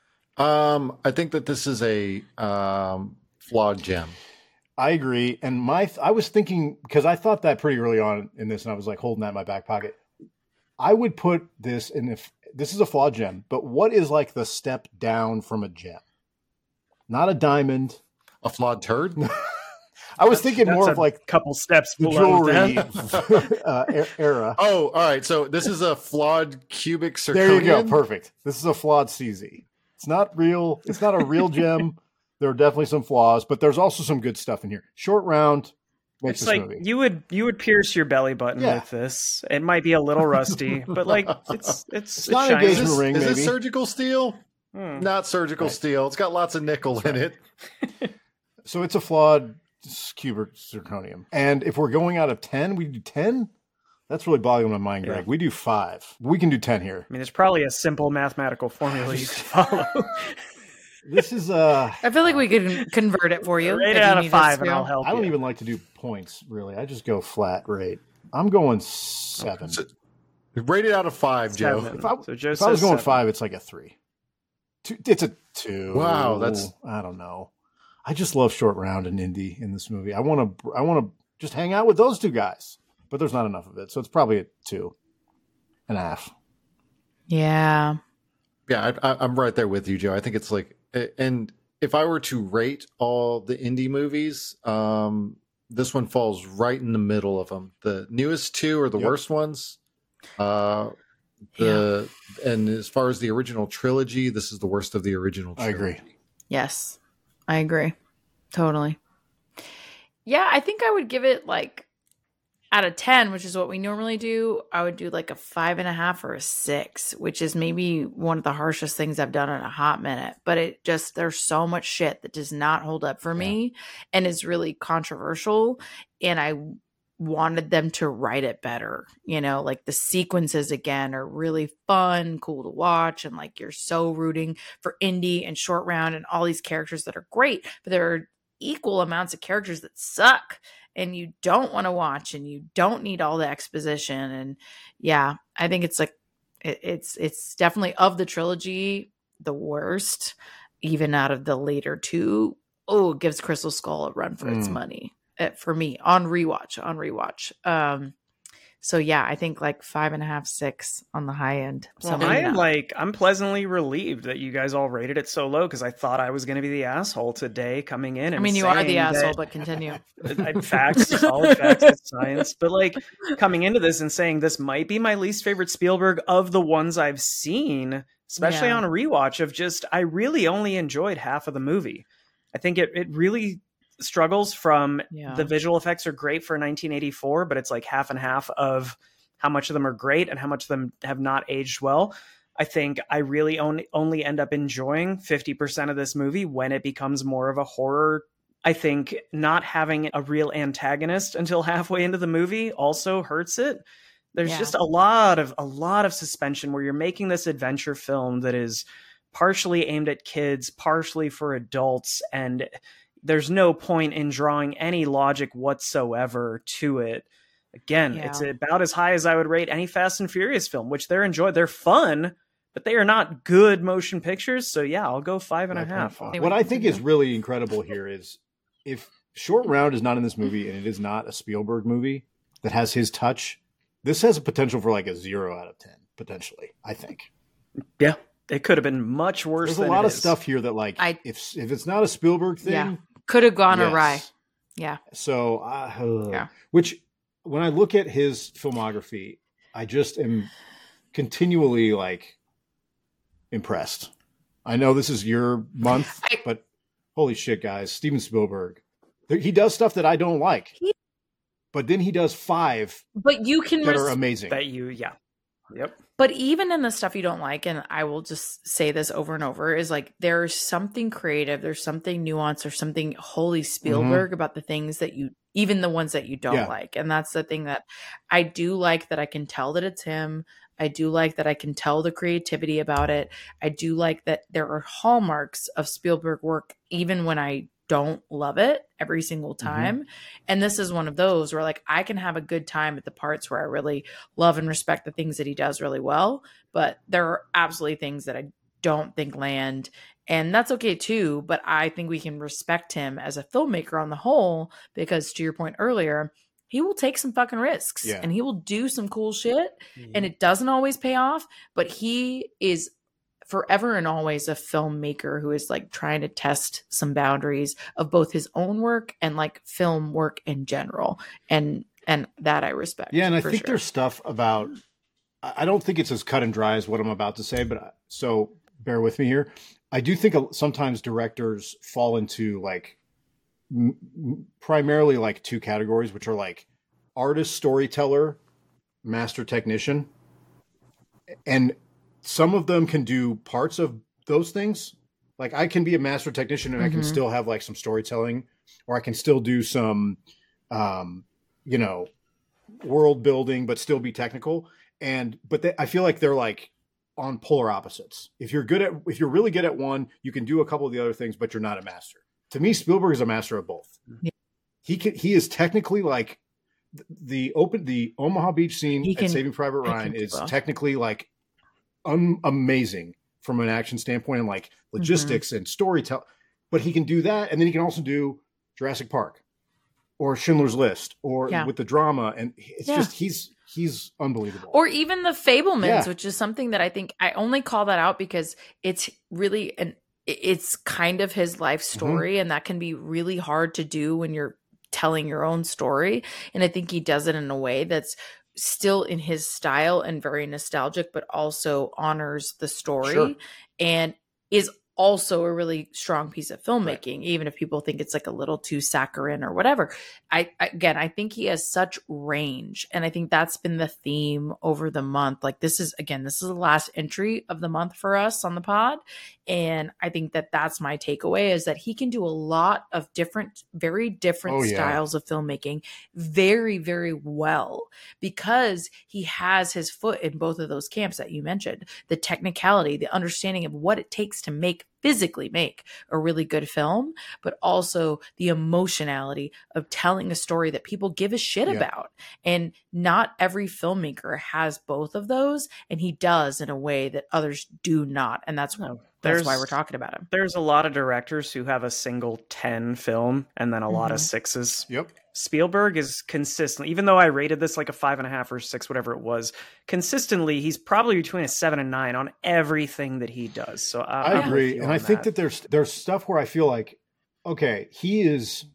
Um, I think that this is a um, flawed gem. I agree. And my, I was thinking, because I thought that pretty early on in this, and I was like holding that in my back pocket. I would put this in, if this is a flawed gem, but what is like the step down from a gem? Not a diamond. A flawed turd? I was thinking That's more a of like couple steps the below jewelry that. uh, e- era. Oh, all right. So this is a flawed cubic zirconium. There you go. Perfect. This is a flawed C Z. It's not real. It's not a real gem. There are definitely some flaws, but there's also some good stuff in here. Short round makes It's this like movie. you would you would pierce your belly button Yeah. with this. It might be a little rusty, but like it's it's, It's not shiny. Is engagement this, ring, is this maybe. surgical steel? Hmm. Not surgical Right. steel. It's got lots of nickel in it. So it's a flawed cubic zirconium. And if we're going out of ten, we do ten? That's really boggling my mind, Greg. Yeah. We do five. We can do ten here. I mean, there's probably a simple mathematical formula you could follow. This is uh I feel like we could convert it for you. Rate if it you out of need us five, and to. I'll help I don't you. even like to do points, really. I just go flat rate. I'm going seven. So- Rated out of five, Joe. Seven. If I, So Joe if I was says going seven. five, it's like a three. Two, it's a two. Wow, that's- I don't know. I just love Short Round and Indy in this movie. I want to. I want to just hang out with those two guys, but there's not enough of it, so it's probably a two and a half. Yeah. Yeah, I, I, I'm right there with you, Joe. I think it's like, and if I were to rate all the indie movies, um, this one falls right in the middle of them. The newest two are the Yep. worst ones. Uh, the and as far as the original trilogy, this is the worst of the original. I Trilogy. agree. Yes. I agree. Totally. Yeah, I think I would give it like out of ten, which is what we normally do, I would do like a five and a half or a six, which is maybe one of the harshest things I've done in a hot minute. But it just, there's so much shit that does not hold up for me and is really controversial. And I wanted them to write it better. You know, like the sequences again are really fun, cool to watch. And like you're so rooting for Indy and Short Round and all these characters that are great, but there are equal amounts of characters that suck and you don't want to watch and you don't need all the exposition. And yeah, I think it's like it, it's it's definitely of the trilogy the worst, even out of the later two. Oh, it gives Crystal Skull a run for its Mm. money uh, for me on rewatch on rewatch. Um, so yeah, I think like five and a half, six on the high end. So Well, maybe I am not. like I'm pleasantly relieved that you guys all rated it so low because I thought I was going to be the asshole today coming in. And I mean, you are the saying that- asshole, but continue. I- facts, solid facts, it's science. But like coming into this and saying this might be my least favorite Spielberg of the ones I've seen, especially Yeah. on a rewatch. Of just I really only enjoyed half of the movie. I think it it really struggles from Yeah. the visual effects are great for nineteen eighty-four, but it's like half and half of how much of them are great and how much of them have not aged well. I think I really only only end up enjoying fifty percent of this movie when it becomes more of a horror. I think not having a real antagonist until halfway into the movie also hurts it. There's Yeah. just a lot of a lot of suspension where you're making this adventure film that is partially aimed at kids, partially for adults, and there's no point in drawing any logic whatsoever to it. Again, Yeah. it's about as high as I would rate any Fast and Furious film, which they're enjoyed. They're fun, but they are not good motion pictures. So yeah, I'll go five and a half. Anyway, What I think is continue. really incredible here is if Short Round is not in this movie and it is not a Spielberg movie that has his touch, this has a potential for like a zero out of ten, potentially, I think. Yeah, it could have been much worse. There's a than lot it of is. stuff here that like I- if if it's not a Spielberg thing, Yeah. Could have gone yes. awry. Yeah. So, uh, Yeah. which when I look at his filmography, I just am continually like impressed. I know this is your month, I- but holy shit, guys, Steven Spielberg, there- he does stuff that I don't like, He- but then he does five But you can that res- are amazing. that you, yeah, yep. But even in the stuff you don't like, and I will just say this over and over, is like there's something creative, there's something nuanced, there's something wholly Spielberg about the things that you, even the ones that you don't Yeah. like. And that's the thing that I do like, that I can tell that it's him. I do like that I can tell the creativity about it. I do like that there are hallmarks of Spielberg work, even when I don't love it every single time. And this is one of those where like I can have a good time at the parts where I really love and respect the things that he does really well, but there are absolutely things that I don't think land, and that's okay too. But I think we can respect him as a filmmaker on the whole, because to your point earlier, he will take some fucking risks Yeah. and he will do some cool shit, and it doesn't always pay off, but he is forever and always a filmmaker who is like trying to test some boundaries of both his own work and like film work in general. And and that I respect. Yeah, and I for think sure. there's stuff about, I don't think it's as cut and dry as what I'm about to say, but so bear with me here. I do think sometimes directors fall into like m- primarily like two categories, which are like artist, storyteller, master technician. And some of them can do parts of those things. Like I can be a master technician and mm-hmm. I can still have like some storytelling, or I can still do some, um, you know, world building, but still be technical. And, but they, I feel like they're like on polar opposites. If you're good at, if you're really good at one, you can do a couple of the other things, but you're not a master. To me, Spielberg is a master of both. Yeah. He can, he is technically like the open, the Omaha Beach scene he at can, Saving Private Ryan is well. technically like un, amazing from an action standpoint and like logistics mm-hmm. and storytelling, but he can do that. And then he can also do Jurassic Park or Schindler's List or yeah. with the drama. And it's yeah. just, he's, he's unbelievable. Or even the Fablemans, yeah. which is something that I think I only call that out because it's really an, it's kind of his life story. Mm-hmm. And that can be really hard to do when you're telling your own story. And I think he does it in a way that's still in his style and very nostalgic, but also honors the story sure. and is also a really strong piece of filmmaking, right. even if people think it's like a little too saccharine or whatever. I, again, I think he has such range. And I think that's been the theme over the month. Like this is, again, this is the last entry of the month for us on the pod. And I think that that's my takeaway is that he can do a lot of different, very different oh, yeah. styles of filmmaking very, very well because he has his foot in both of those camps that you mentioned, the technicality, the understanding of what it takes to make physically make a really good film, but also the emotionality of telling a story that people give a shit yeah. about. And not every filmmaker has both of those. And he does in a way that others do not. And that's, no, that's why we're talking about him. There's a lot of directors who have a single ten film and then a mm-hmm. lot of sixes. Yep. Spielberg is consistent, even though I rated this like a five and a half or six, whatever it was, consistently, he's probably between a seven and nine on everything that he does. So I, I agree. And I that. think that there's, there's stuff where I feel like, okay, he is,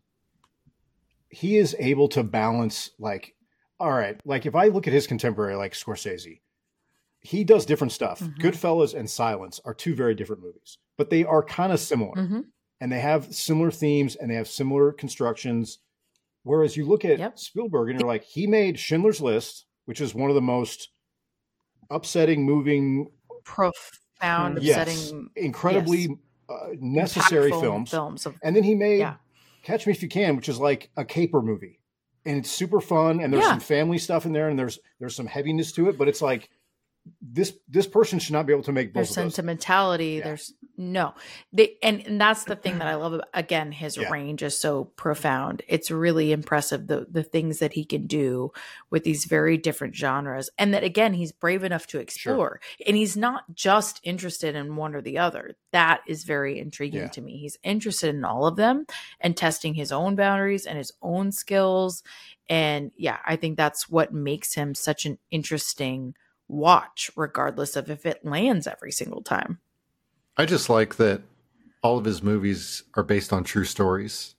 he is able to balance like, all right, like if I look at his contemporary, like Scorsese, he does different stuff. Mm-hmm. Goodfellas and Silence are two very different movies, but they are kind of similar mm-hmm. and they have similar themes and they have similar constructions. Whereas you look at yep. Spielberg and you're like, he made Schindler's List, which is one of the most upsetting, moving, profound, yes, upsetting, incredibly yes. uh, necessary films. films of, and then he made yeah. Catch Me If You Can, which is like a caper movie. And it's super fun. And there's yeah. some family stuff in there and there's, there's some heaviness to it, but it's like, this this person should not be able to make both there's of those. Sentimentality. Yeah. There's no, they, and, and that's the thing that I love about, again, his yeah. range is so profound. It's really impressive. The, the things that he can do with these very different genres. And that again, he's brave enough to explore sure. and he's not just interested in one or the other. That is very intriguing yeah. to me. He's interested in all of them and testing his own boundaries and his own skills. And yeah, I think that's what makes him such an interesting watch, regardless of if it lands every single time. I just like that all of his movies are based on true stories.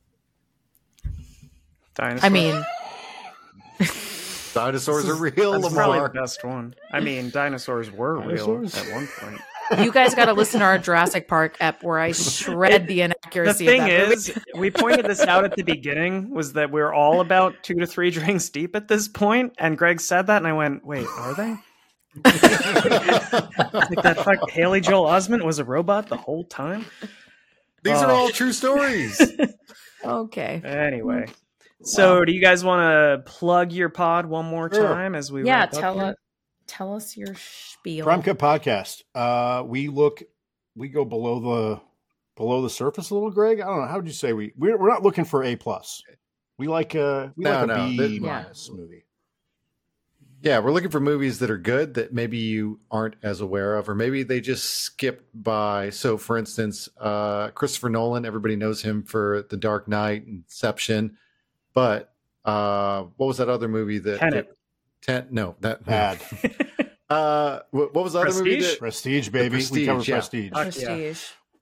Dinosaurs. I mean, dinosaurs are real. That's probably the best one. I mean, dinosaurs were dinosaurs? real at one point. You guys got to listen to our Jurassic Park ep where I shred the inaccuracy. The thing of that is, we pointed this out at the beginning, was that we're all about two to three drinks deep at this point, and Greg said that, and I went, "Wait, are they?" Like that fuck Haley Joel Osment was a robot the whole time. These oh. are all true stories. Okay. Anyway, so wow. do you guys want to plug your pod one more time sure. as we yeah wrap tell up us tell us your spiel. Prime Cut Podcast. Uh, we look, we go below the below the surface a little, Greg. I don't know. How would you say we we're, we're not looking for A plus. We like a we no, like a no. B the, minus yeah. movie. Yeah, we're looking for movies that are good that maybe you aren't as aware of, or maybe they just skipped by. So, for instance, uh, Christopher Nolan, everybody knows him for The Dark Knight, Inception, but uh, what was that other movie that? Tenet. that Ten, no, that bad. Uh, what, what was the other movie? Prestige? That, Prestige, baby. Prestige, we covered yeah. Prestige. Uh, Prestige.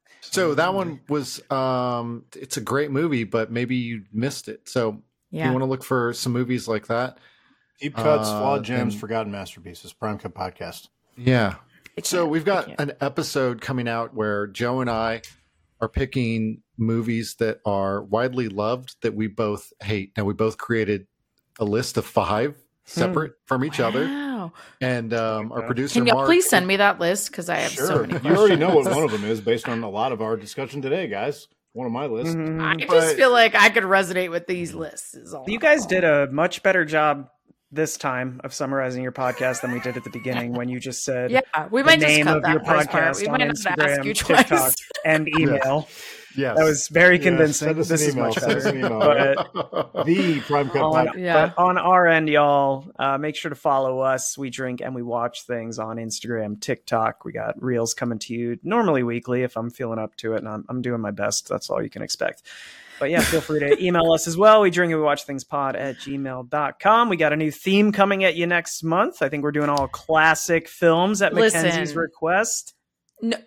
so that one was, um, it's a great movie, but maybe you missed it. So if Yeah. you want to look for some movies like that. Deep cuts, Uh, flawed gems, then- forgotten masterpieces. Prime Cut Podcast. Yeah. Big So fan. we've Big got fan. an episode coming out where Joe and I are picking movies that are widely loved that we both hate. Now we both created a list of five separate from each other, Wow. and um, our Okay. producer Can you Mark. please send me that list? Because I have so Sure. many You questions. already know what one of them is based on a lot of our discussion today, guys. One of my lists. Mhm. I just But- feel like I could resonate with these lists. Is all You guys did a much better job this time of summarizing your podcast than we did at the beginning when you just said Yeah, we the might just name cut of that your first part. podcast We on might not Instagram, ask you TikTok, twice. and email. Yes. That was very Yeah, convincing. send us This an is email. much Send us better. an email. But The Prime Cut on, Podcast. Yeah. but on our end, y'all, uh, make sure to follow us. We drink and we watch things on Instagram, TikTok. We got reels coming to you normally weekly if I'm feeling up to it, and I'm, I'm doing my best. That's all you can expect. But yeah, feel free to email us as well. We drink and we watch things pod at gmail dot com. We got a new theme coming at you next month. I think we're doing all classic films at Listen. Mackenzie's request. No,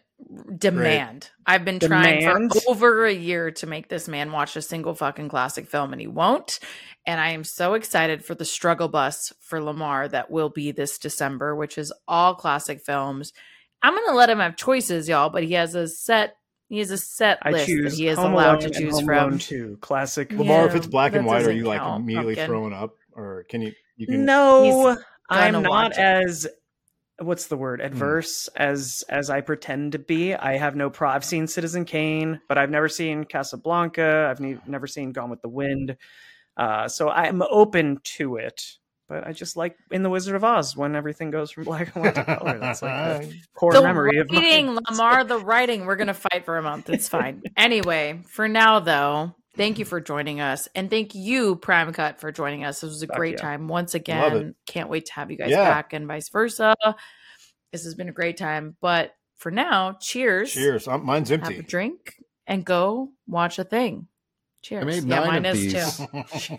demand. I've been trying Demand? for over a year to make this man watch a single fucking classic film, and he won't. And I am so excited for the struggle bus for Lamar that will be this December, which is all classic films. I'm gonna let him have choices, y'all, but he has a set. He has a set I list that choose he is Home allowed Alone to and choose Home from. Alone two, classic. Lamar, if Yeah, it's black and that white, are doesn't you like count, immediately pumpkin. throwing up, or can you? You can. No, He's I'm gonna not watch it. as what's the word adverse as as I pretend to be. I have no pro. I've seen Citizen Kane, but I've never seen Casablanca. I've ne- never seen Gone with the Wind. Uh, so I'm open to it. But I just like in The Wizard of Oz when everything goes from black and white to color. That's like the core The memory of writing, mine. Lamar, the writing. We're gonna fight for a month. It's fine. Anyway, for now though, thank you for joining us, and thank you, Prime Cut, for joining us. This was a Fuck great yeah. time once Love again. it. Can't wait to have you guys Yeah. back, and vice versa. This has been a great time. But for now, cheers. Cheers. Um, mine's Have a empty. drink and go watch a thing. Cheers. I made yeah, nine mine of is these. too.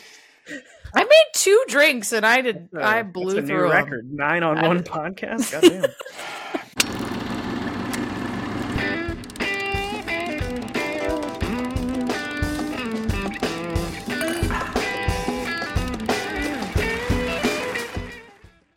I made two drinks and I did. Uh, I that's blew a new through 'em. record. Nine on I one did- podcast. Goddamn.